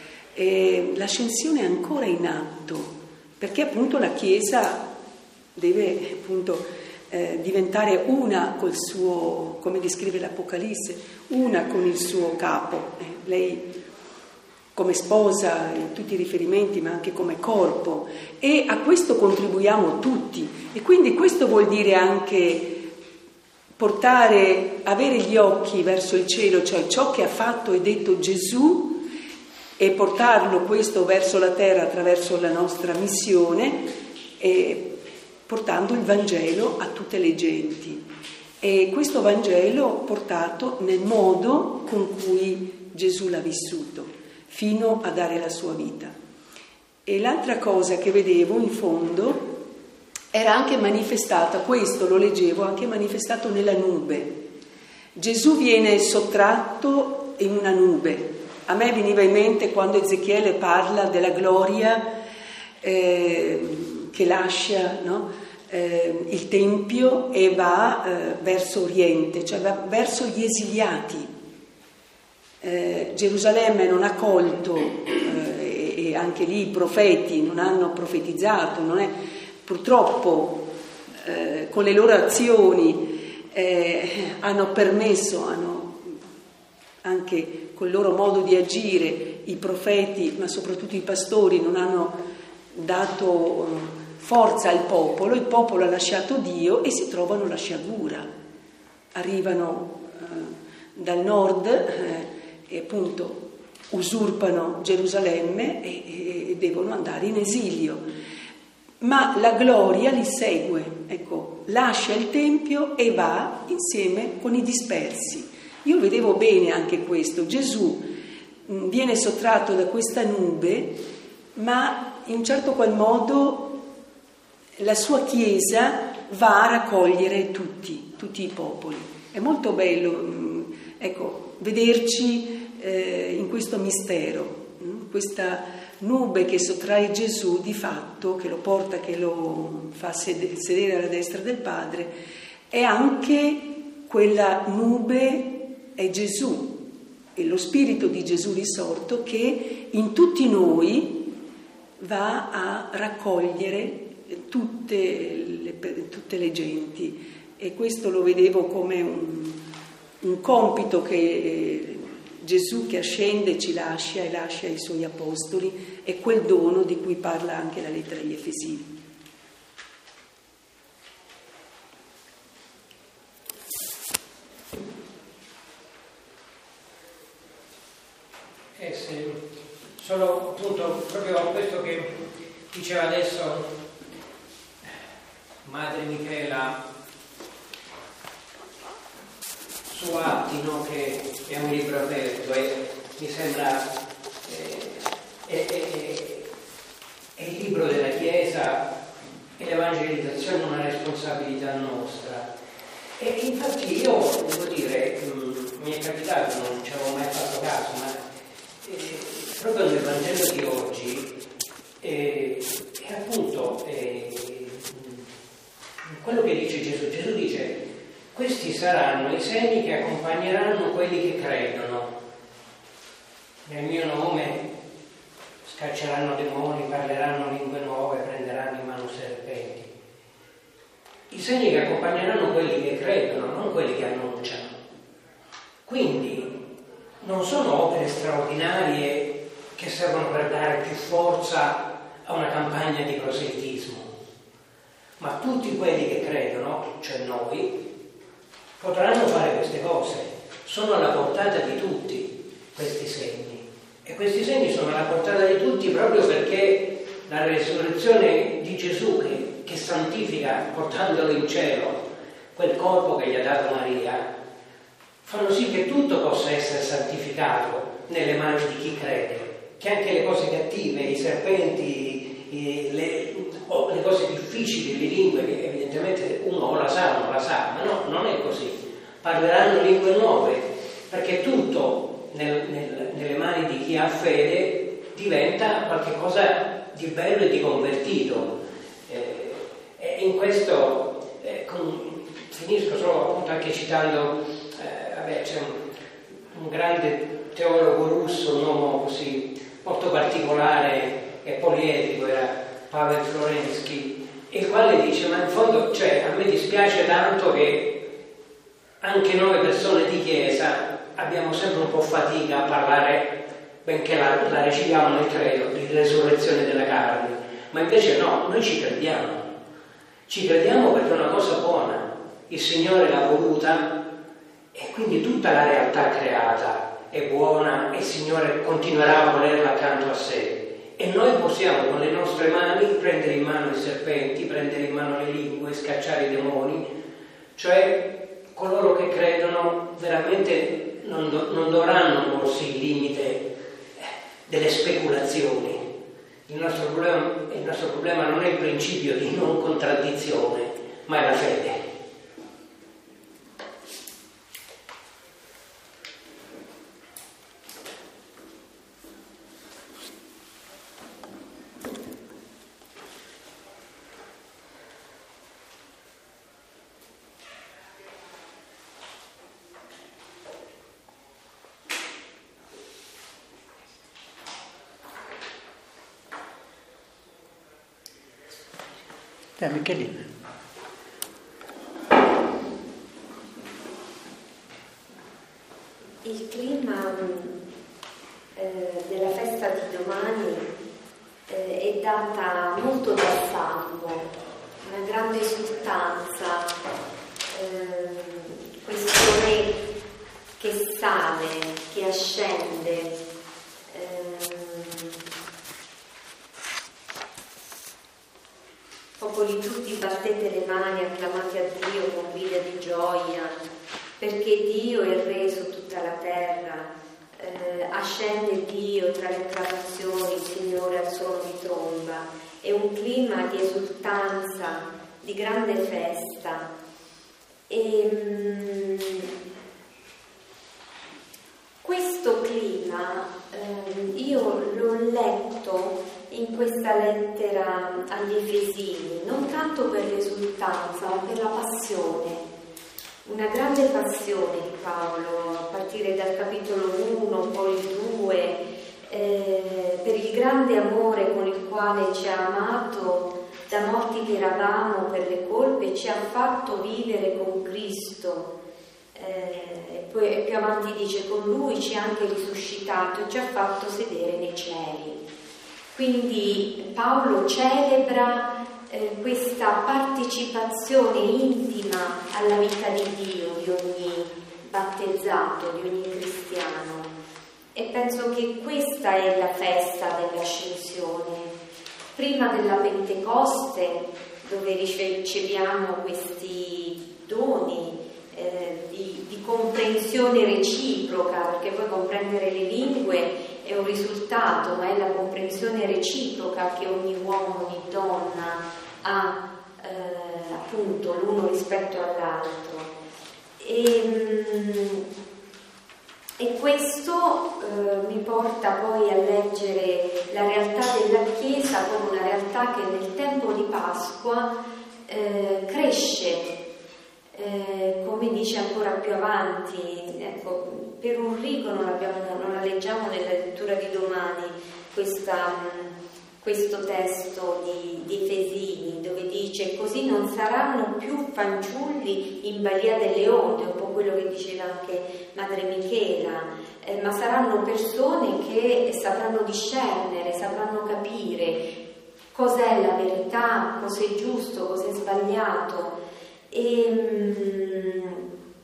E l'ascensione è ancora in atto, perché appunto la Chiesa deve appunto Eh, diventare una col suo, come descrive l'Apocalisse, una con il suo capo, eh, lei come sposa in tutti i riferimenti, ma anche come corpo, e a questo contribuiamo tutti. E quindi questo vuol dire anche portare, avere gli occhi verso il cielo, cioè ciò che ha fatto e detto Gesù, e portarlo questo verso la terra attraverso la nostra missione, e portando il Vangelo a tutte le genti, e questo Vangelo portato nel modo con cui Gesù l'ha vissuto, fino a dare la sua vita. E l'altra cosa che vedevo in fondo era anche manifestata, questo lo leggevo, anche manifestato nella nube. Gesù viene sottratto in una nube. A me veniva in mente quando Ezechiele parla della gloria eh, che lascia, no? eh, il Tempio e va eh, verso Oriente, cioè va verso gli esiliati. Eh, Gerusalemme non ha colto, eh, e, e anche lì i profeti non hanno profetizzato, non è, purtroppo eh, con le loro azioni eh, hanno permesso, hanno anche col loro modo di agire, i profeti, ma soprattutto i pastori, non hanno dato forza al popolo, il popolo ha lasciato Dio e si trovano la sciagura. Arrivano eh, dal nord eh, e appunto usurpano Gerusalemme e, e devono andare in esilio. Ma la gloria li segue, ecco, lascia il tempio e va insieme con i dispersi. Io vedevo bene anche questo, Gesù mh, viene sottratto da questa nube, ma in un certo qual modo la sua Chiesa va a raccogliere tutti, tutti i popoli. È molto bello, mh, ecco, vederci eh, in questo mistero, mh, questa nube che sottrae Gesù di fatto, che lo porta, che lo fa sedere alla destra del Padre, è anche quella nube, è Gesù, è lo spirito di Gesù risorto che in tutti noi va a raccogliere tutte le, tutte le genti, e questo lo vedevo come un, un compito che Gesù, che ascende, ci lascia e lascia ai suoi apostoli, è quel dono di cui parla anche la lettera agli Efesini. Eh sì, solo appunto proprio questo che diceva adesso Madre Michela su Atti, no? Che è un libro aperto e mi sembra eh, è, è, è il libro della Chiesa e l'evangelizzazione è una responsabilità nostra. E infatti io devo dire, mh, mi è capitato, non ci avevo mai fatto caso, ma eh, proprio nel Vangelo di oggi eh, è appunto eh, quello che dice Gesù. Gesù dice: questi saranno i segni che accompagneranno quelli che credono. Nel mio nome scacceranno demoni, parleranno lingue nuove, prenderanno in mano serpenti. I segni che accompagneranno quelli che credono, non quelli che annunciano. Quindi non sono opere straordinarie che servono per dare più forza a una campagna di proselitismo, ma tutti quelli che credono, cioè noi, potranno fare queste cose. Sono alla portata di tutti questi segni, e questi segni sono alla portata di tutti proprio perché la resurrezione di Gesù, che, che santifica portandolo in cielo, quel corpo che gli ha dato Maria, fanno sì che tutto possa essere santificato nelle mani di chi crede, che anche le cose cattive, i serpenti, i, le, o le cose difficili, le lingue, che evidentemente uno o la sa o non la sa, ma no, non è così. Parleranno lingue nuove, perché tutto nel, nel, nelle mani di chi ha fede diventa qualcosa di bello e di convertito. Eh, e in questo eh, con, finisco solo appunto anche citando, eh, vabbè, c'è un, un grande teologo russo, un uomo così molto particolare e poliedrico, era Pavel Florensky, il quale dice: ma in fondo, cioè, a me dispiace tanto che anche noi persone di Chiesa abbiamo sempre un po' fatica a parlare, benché la, la riceviamo nel credo, di resurrezione della carne, ma invece no, noi ci crediamo, ci crediamo perché è una cosa buona, il Signore l'ha voluta e quindi tutta la realtà creata è buona e il Signore continuerà a volerla accanto a sé. E noi possiamo con le nostre mani prendere in mano i serpenti, prendere in mano le lingue, scacciare i demoni, cioè coloro che credono veramente non, do, non dovranno porsi il limite delle speculazioni. Il nostro, problema, il nostro problema non è il principio di non contraddizione, ma è la fede. Da Michelina. clima eh, della festa di domani eh, è data molto dal Salmo, una grande esultanza, eh, questo re che sale, che ascende, eh, popoli tutti battete le mani, acclamate a Dio con grida di gioia, perché Dio è re su tutta la terra, eh, ascende Dio tra le acclamazioni, il Signore al suono di tromba. È un clima di esultanza, di grande festa. E, mm, questo clima eh, io l'ho letto in questa lettera agli Efesini, non tanto per l'esultanza, ma per la passione. Una grande passione di Paolo, a partire dal capitolo uno, poi il due, eh, per il grande amore con il quale ci ha amato, da morti che eravamo per le colpe, ci ha fatto vivere con Cristo. Eh, e poi più avanti dice: con Lui ci ha anche risuscitato e ci ha fatto sedere nei cieli. Quindi Paolo celebra Eh, questa partecipazione intima alla vita di Dio di ogni battezzato, di ogni cristiano, e penso che questa è la festa dell'ascensione. Prima della Pentecoste, dove riceviamo questi doni eh, di, di comprensione reciproca, perché poi comprendere le lingue è un risultato, ma è la comprensione reciproca che ogni uomo, ogni donna ha eh, appunto l'uno rispetto all'altro. E, e questo eh, mi porta poi a leggere la realtà della Chiesa come una realtà che nel tempo di Pasqua eh, cresce, eh, come dice ancora più avanti, ecco, per un rigo non, non la leggiamo nella lettura di domani, questa, questo testo di, di Efesini, dove dice: così non saranno più fanciulli in balia del leone, un po' quello che diceva anche Madre Michela, eh, ma saranno persone che sapranno discernere, sapranno capire cos'è la verità, cos'è giusto, cos'è sbagliato. E, mm,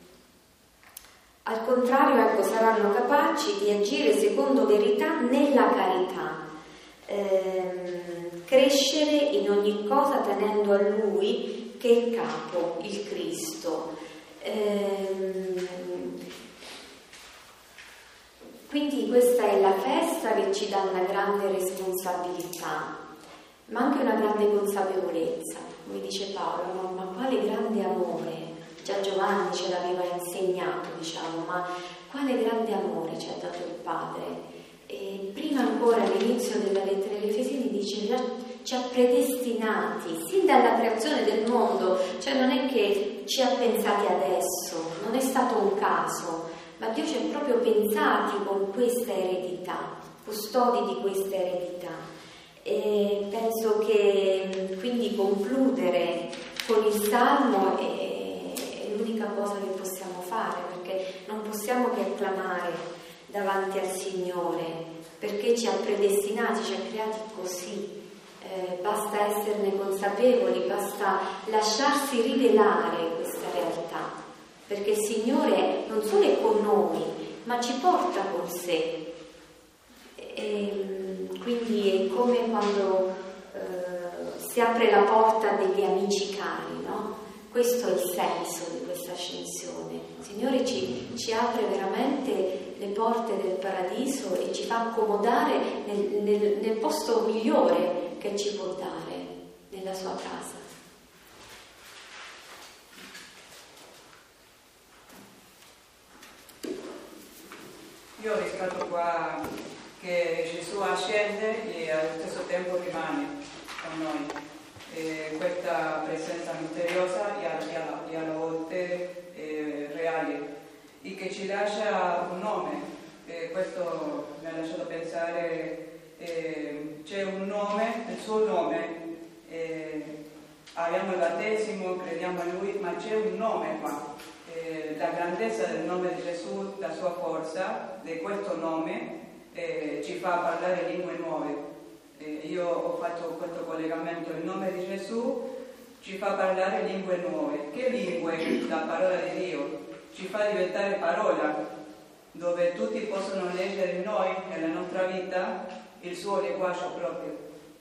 al contrario, ecco, saranno capaci di agire secondo verità nella carità, ehm, crescere in ogni cosa tenendo a Lui che è il capo, il Cristo. Ehm, quindi questa è la festa che ci dà una grande responsabilità, ma anche una grande consapevolezza, come dice Paolo, no? Ma quale grande amore! Già Giovanni ce l'aveva insegnato, diciamo, ma quale grande amore ci ha dato il Padre. E prima ancora, all'inizio della lettera agli Efesini, dice: ci ha predestinati sin dalla creazione del mondo, cioè non è che ci ha pensati adesso, non è stato un caso, ma Dio ci ha proprio pensati con questa eredità, custodi di questa eredità. E penso che quindi concludere con il Salmo è l'unica cosa che possiamo fare, perché non possiamo che acclamare davanti al Signore, perché ci ha predestinati, ci ha creati così. Eh, basta esserne consapevoli, basta lasciarsi rivelare questa realtà, perché il Signore non solo è con noi, ma ci porta con sé. E, quindi è come quando eh, si apre la porta degli amici cari, no? Questo è il senso di questa ascensione. Il Signore ci, ci apre veramente le porte del paradiso e ci fa accomodare nel, nel, nel posto migliore che ci può dare, nella sua casa. Io ho riscattato qua che Gesù ascende e allo stesso tempo rimane con noi. Eh, questa presenza misteriosa e, a, e, a, e alla volte eh, reale, e che ci lascia un nome. Eh, questo mi ha lasciato pensare, eh, c'è un nome, il suo nome, eh, abbiamo il battesimo, crediamo a Lui, ma c'è un nome qua. Eh, eh, la grandezza del nome di Gesù, la sua forza di questo nome eh, ci fa parlare lingue nuove. Eh, io ho fatto questo collegamento, il nome di Gesù ci fa parlare lingue nuove. Che lingue? La parola di Dio ci fa diventare parola, dove tutti possono leggere in noi, nella nostra vita, il suo linguaggio proprio.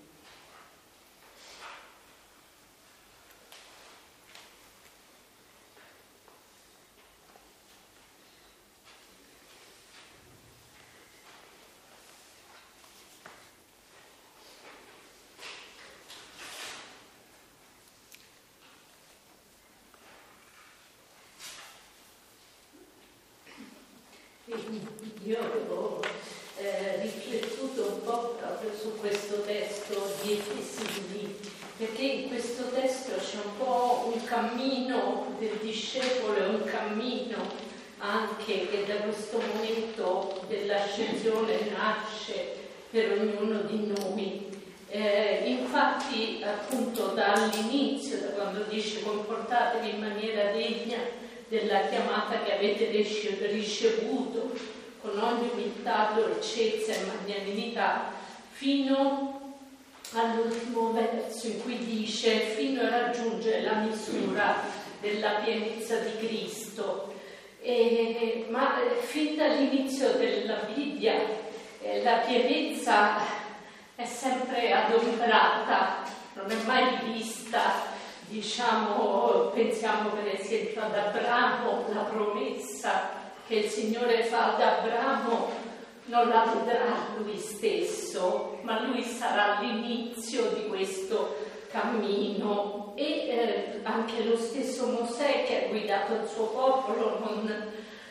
Io avevo eh, riflettuto un po' proprio su questo testo di Efesini, perché in questo testo c'è un po' un cammino del discepolo e un cammino anche che da questo momento dell'ascensione nasce per ognuno di noi. Eh, infatti appunto dall'inizio, da quando dice comportatevi in maniera degna della chiamata che avete ricevuto con ogni umiltà, dolcezza e magnanimità, fino all'ultimo verso in cui dice fino a raggiungere la misura della pienezza di Cristo. E, ma fin dall'inizio della Bibbia eh, la pienezza è sempre adombrata, non è mai vista. Diciamo, pensiamo per esempio ad Abramo, la promessa che il Signore fa ad Abramo non la vedrà lui stesso, ma lui sarà l'inizio di questo cammino. E eh, anche lo stesso Mosè, che ha guidato il suo popolo, non,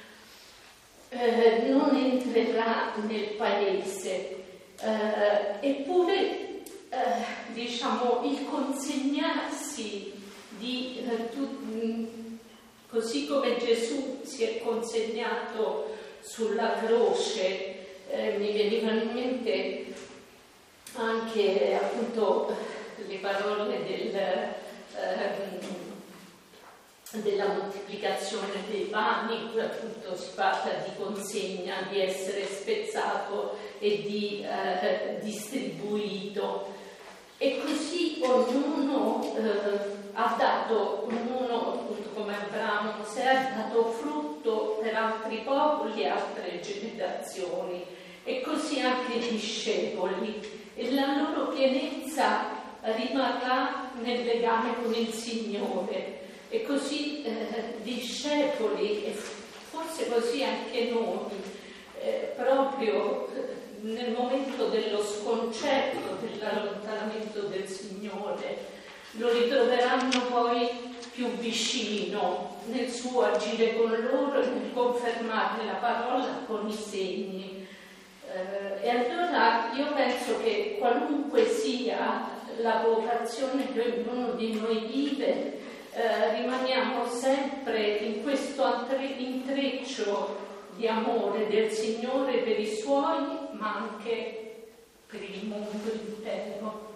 eh, non entrerà nel paese. Eh, eppure Eh, diciamo il consegnarsi di eh, tu, mh, così come Gesù si è consegnato sulla croce, eh, mi venivano in mente anche appunto le parole del, eh, della moltiplicazione dei pani, dove appunto si parla di consegna, di essere spezzato e di eh, distribuito. E così ognuno eh, ha dato, ognuno appunto come Abramo, Mosè ha dato frutto per altri popoli e altre generazioni, e così anche i discepoli, e la loro pienezza rimarrà nel legame con il Signore. E così eh, discepoli, e forse così anche noi, eh, proprio eh, nel momento dello sconcerto, dell'allontanamento del Signore, lo ritroveranno poi più vicino nel suo agire con loro e nel confermare la parola con i segni. Eh, e allora io penso che qualunque sia la vocazione che ognuno di noi vive, eh, rimaniamo sempre in questo intreccio di amore del Signore per i Suoi, ma anche per il mondo intero.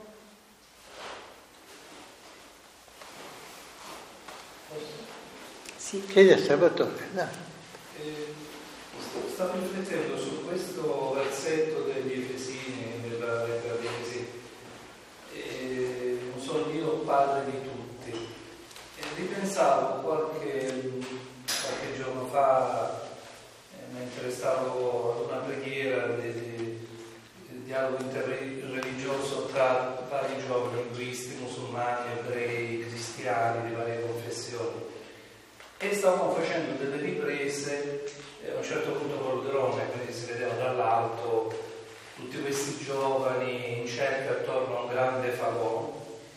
Sì. Chiede Salvatore. No. Eh, stavo riflettendo su questo versetto degli Efesini, della lettera di Efesini. Eh, non sono Dio Padre di tutti. E ripensavo qualche, qualche giorno fa, mentre stavo ad una preghiera di, di, di dialogo interreligioso tra vari giovani linguisti, musulmani, ebrei, cristiani di varie confessioni, e stavamo facendo delle riprese e a un certo punto col drone, quindi si vedeva dall'alto tutti questi giovani in cerca attorno a un grande falò,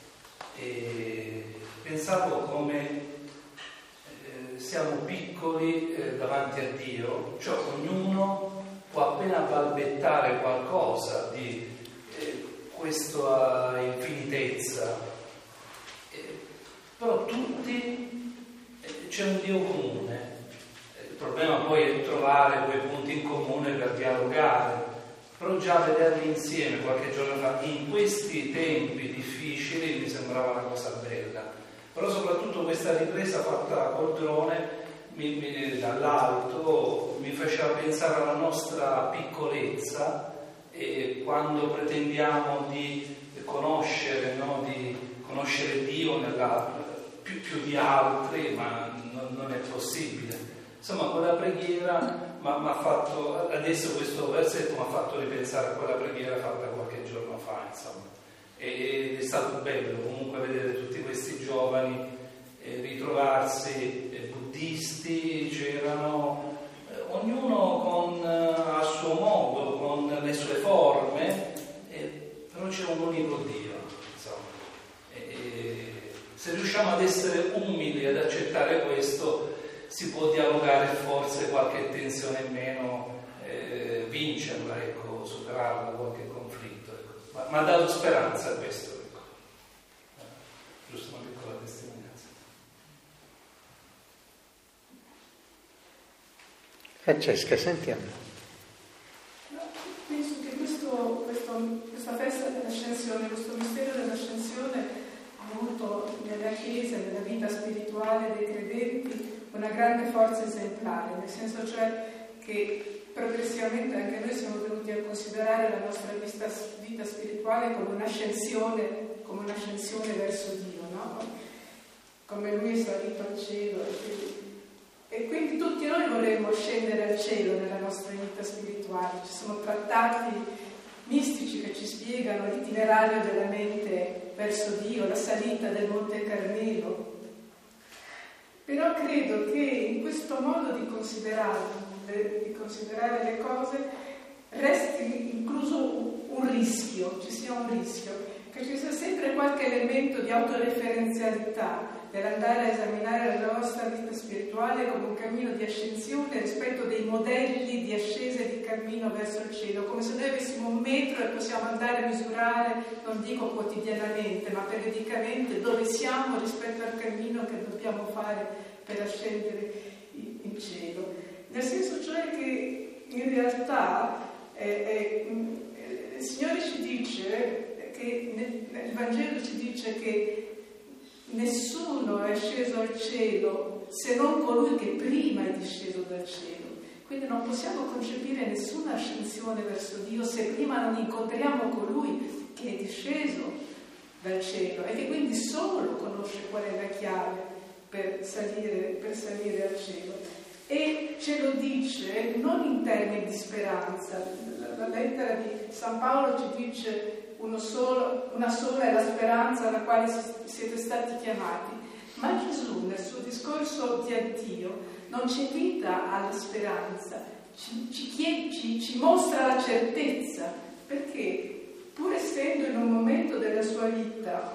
e pensavo come siamo piccoli eh, davanti a Dio, cioè ognuno può appena balbettare qualcosa di eh, questa infinitezza, eh, però tutti eh, c'è un Dio comune. Il problema poi è trovare quei punti in comune per dialogare, però già vederli insieme qualche giorno fa, in questi tempi difficili, mi sembrava una cosa bella. Però soprattutto questa ripresa fatta col drone mi, mi, dall'alto mi faceva pensare alla nostra piccolezza, e quando pretendiamo di conoscere, no? di conoscere Dio nella, più, più di altri, ma non, non è possibile. Insomma, quella preghiera mi ha fatto, adesso questo versetto mi ha fatto ripensare a quella preghiera fatta qualche giorno fa, insomma. Ed è stato bello comunque vedere tutti questi giovani eh, ritrovarsi eh, buddisti, c'erano eh, ognuno con, eh, a suo modo, con le sue forme, eh, però c'è un unico Dio, insomma. E, se riusciamo ad essere umili, ad accettare questo, si può dialogare, forse qualche tensione in meno, eh, vincerla, ecco, superarla, qualche conflitto, ecco. ma, ma dà speranza a questo, ecco. eh, giusto una piccola testimonianza. Francesca, sentiamo. No, penso che questo, questo, questa festa dell'ascensione, questo mistero dell'ascensione ha avuto nella Chiesa, nella vita spirituale dei credenti, una grande forza esemplare, nel senso cioè che progressivamente anche noi siamo venuti a considerare la nostra vita, vita spirituale come un'ascensione, come un'ascensione verso Dio, no? Come Lui è salito al cielo. E quindi, e quindi tutti noi vorremmo scendere al cielo nella nostra vita spirituale. Ci sono trattati mistici che ci spiegano l'itinerario della mente verso Dio, la salita del Monte Carmelo. Però credo che in questo modo di considerare, di considerare le cose resti incluso un rischio, ci sia un rischio, che ci sia sempre qualche elemento di autoreferenzialità nell'andare a esaminare la nostra vita spirituale come un cammino di ascensione rispetto dei modelli di ascesa e di cammino verso il cielo, come se noi avessimo un metro e possiamo andare a misurare, non dico quotidianamente, ma periodicamente dove siamo rispetto al cammino che dobbiamo fare per ascendere in cielo. Nel senso cioè che in realtà eh, eh, il Signore ci dice che nel, il Vangelo ci dice che nessuno è sceso al cielo se non colui che prima è disceso dal cielo. Quindi non possiamo concepire nessuna ascensione verso Dio se prima non incontriamo colui che è disceso dal cielo e che quindi solo conosce qual è la chiave per salire, per salire al cielo. E ce lo dice non in termini di speranza. La, la lettera di San Paolo ci dice uno solo, una sola è la speranza alla quale siete stati chiamati. Ma Gesù nel suo discorso di addio non ci invita alla speranza, ci, ci, chiede, ci, ci mostra la certezza, perché pur essendo in un momento della sua vita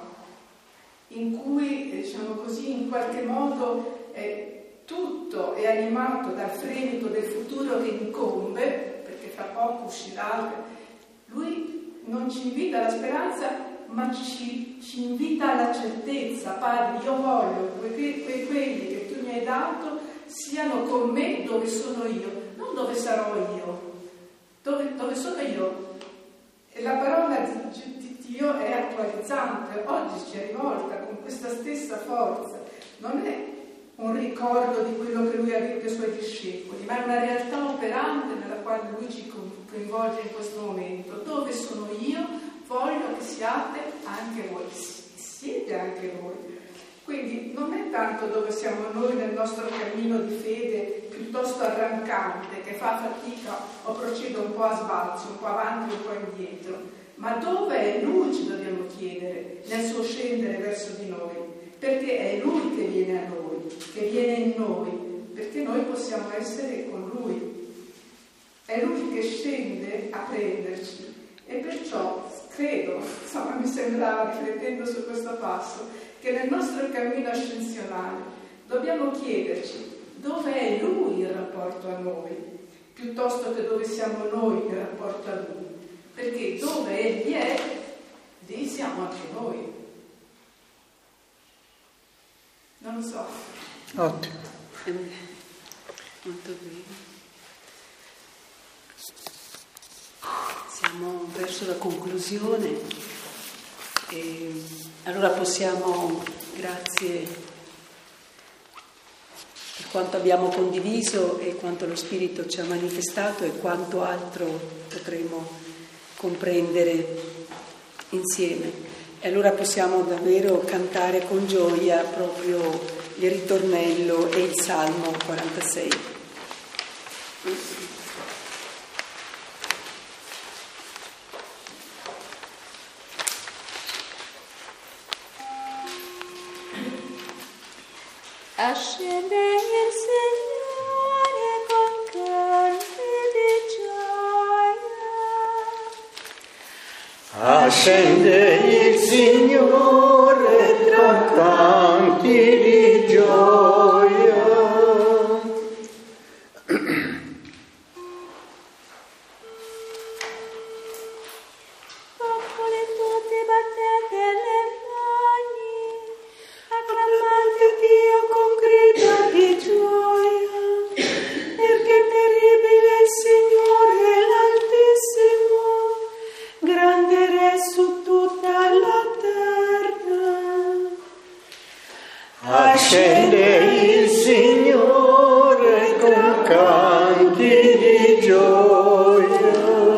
in cui, diciamo così, in qualche modo eh, tutto è animato dal fremito del futuro che incombe, perché fra poco uscirà, lui non ci invita alla speranza, ma ci, ci invita alla certezza. Padre, io voglio che que, quelli che tu mi hai dato siano con me dove sono io, non dove sarò io, dove, dove sono io. E la parola di, di Dio è attualizzante, oggi ci è rivolta con questa stessa forza. Non è un ricordo di quello che lui ha detto ai suoi discepoli, ma è una realtà operante nella quale lui ci coinvolge in questo momento. Dove sono io, voglio che siate anche voi, siete anche voi. Quindi non è tanto dove siamo noi nel nostro cammino di fede piuttosto arrancante, che fa fatica o procede un po' a sbalzo, un po' avanti, un po' indietro, ma dove è Lui ci dobbiamo chiedere nel suo scendere verso di noi, perché è Lui che viene a noi, che viene in noi, perché noi possiamo essere con Lui. È Lui che scende a prenderci e perciò credo, insomma mi sembrava, riflettendo su questo passo, che nel nostro cammino ascensionale dobbiamo chiederci dove è Lui in rapporto a noi, piuttosto che dove siamo noi in rapporto a Lui, perché dove Egli è, lì siamo anche noi. Non lo so. Ottimo. Molto bene. Siamo verso la conclusione. E allora possiamo, grazie per quanto abbiamo condiviso e quanto lo Spirito ci ha manifestato e quanto altro potremo comprendere insieme. E allora possiamo davvero cantare con gioia proprio il ritornello e il Salmo quarantasei. Ascende il Signore con canti di gioia. Ascende il Signore tra canti di gioia. Popoli tutti battete le mani, acclamate Dio con grida di gioia, perché terribile il Signore l'Altissimo, grande Re su tutta la terra. Ascende il Signore con canti di gioia.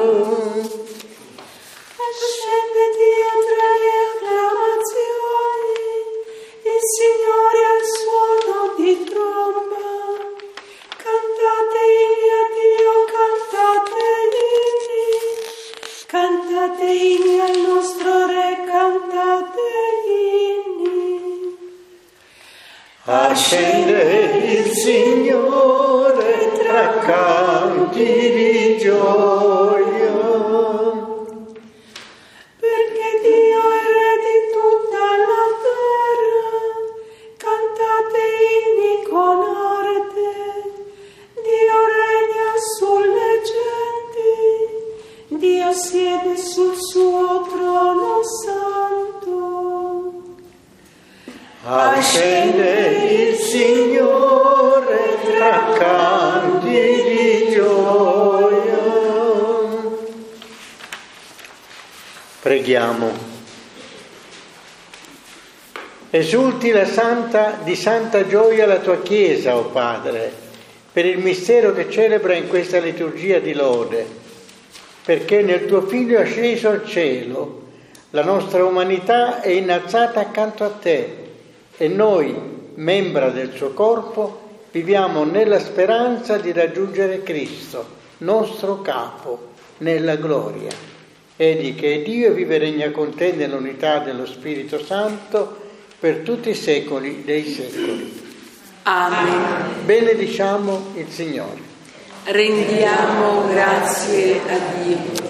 Ascende Dio tra le acclamazioni, il Signore al suono di tromba. Cantate inni a Dio, cantate inni, cantate inni al nostro Re, cantate inni. Ascende il Signore tra canti di gioia. Perché Dio è Re di tutta la terra, cantate inni con arte. Dio regna sulle genti, Dio siede sul suo trono santo. Ascende il Signore tra canti di gioia. Preghiamo. Esulti la santa, di santa gioia la tua Chiesa, o Padre, per il mistero che celebra in questa liturgia di lode, perché nel tuo Figlio asceso al cielo la nostra umanità è innalzata accanto a te e noi, membra del suo corpo, viviamo nella speranza di raggiungere Cristo, nostro capo, nella gloria. Egli che è Dio vive e regna con te nell'unità dello Spirito Santo per tutti i secoli dei secoli. Amen. Benediciamo il Signore. Rendiamo grazie a Dio.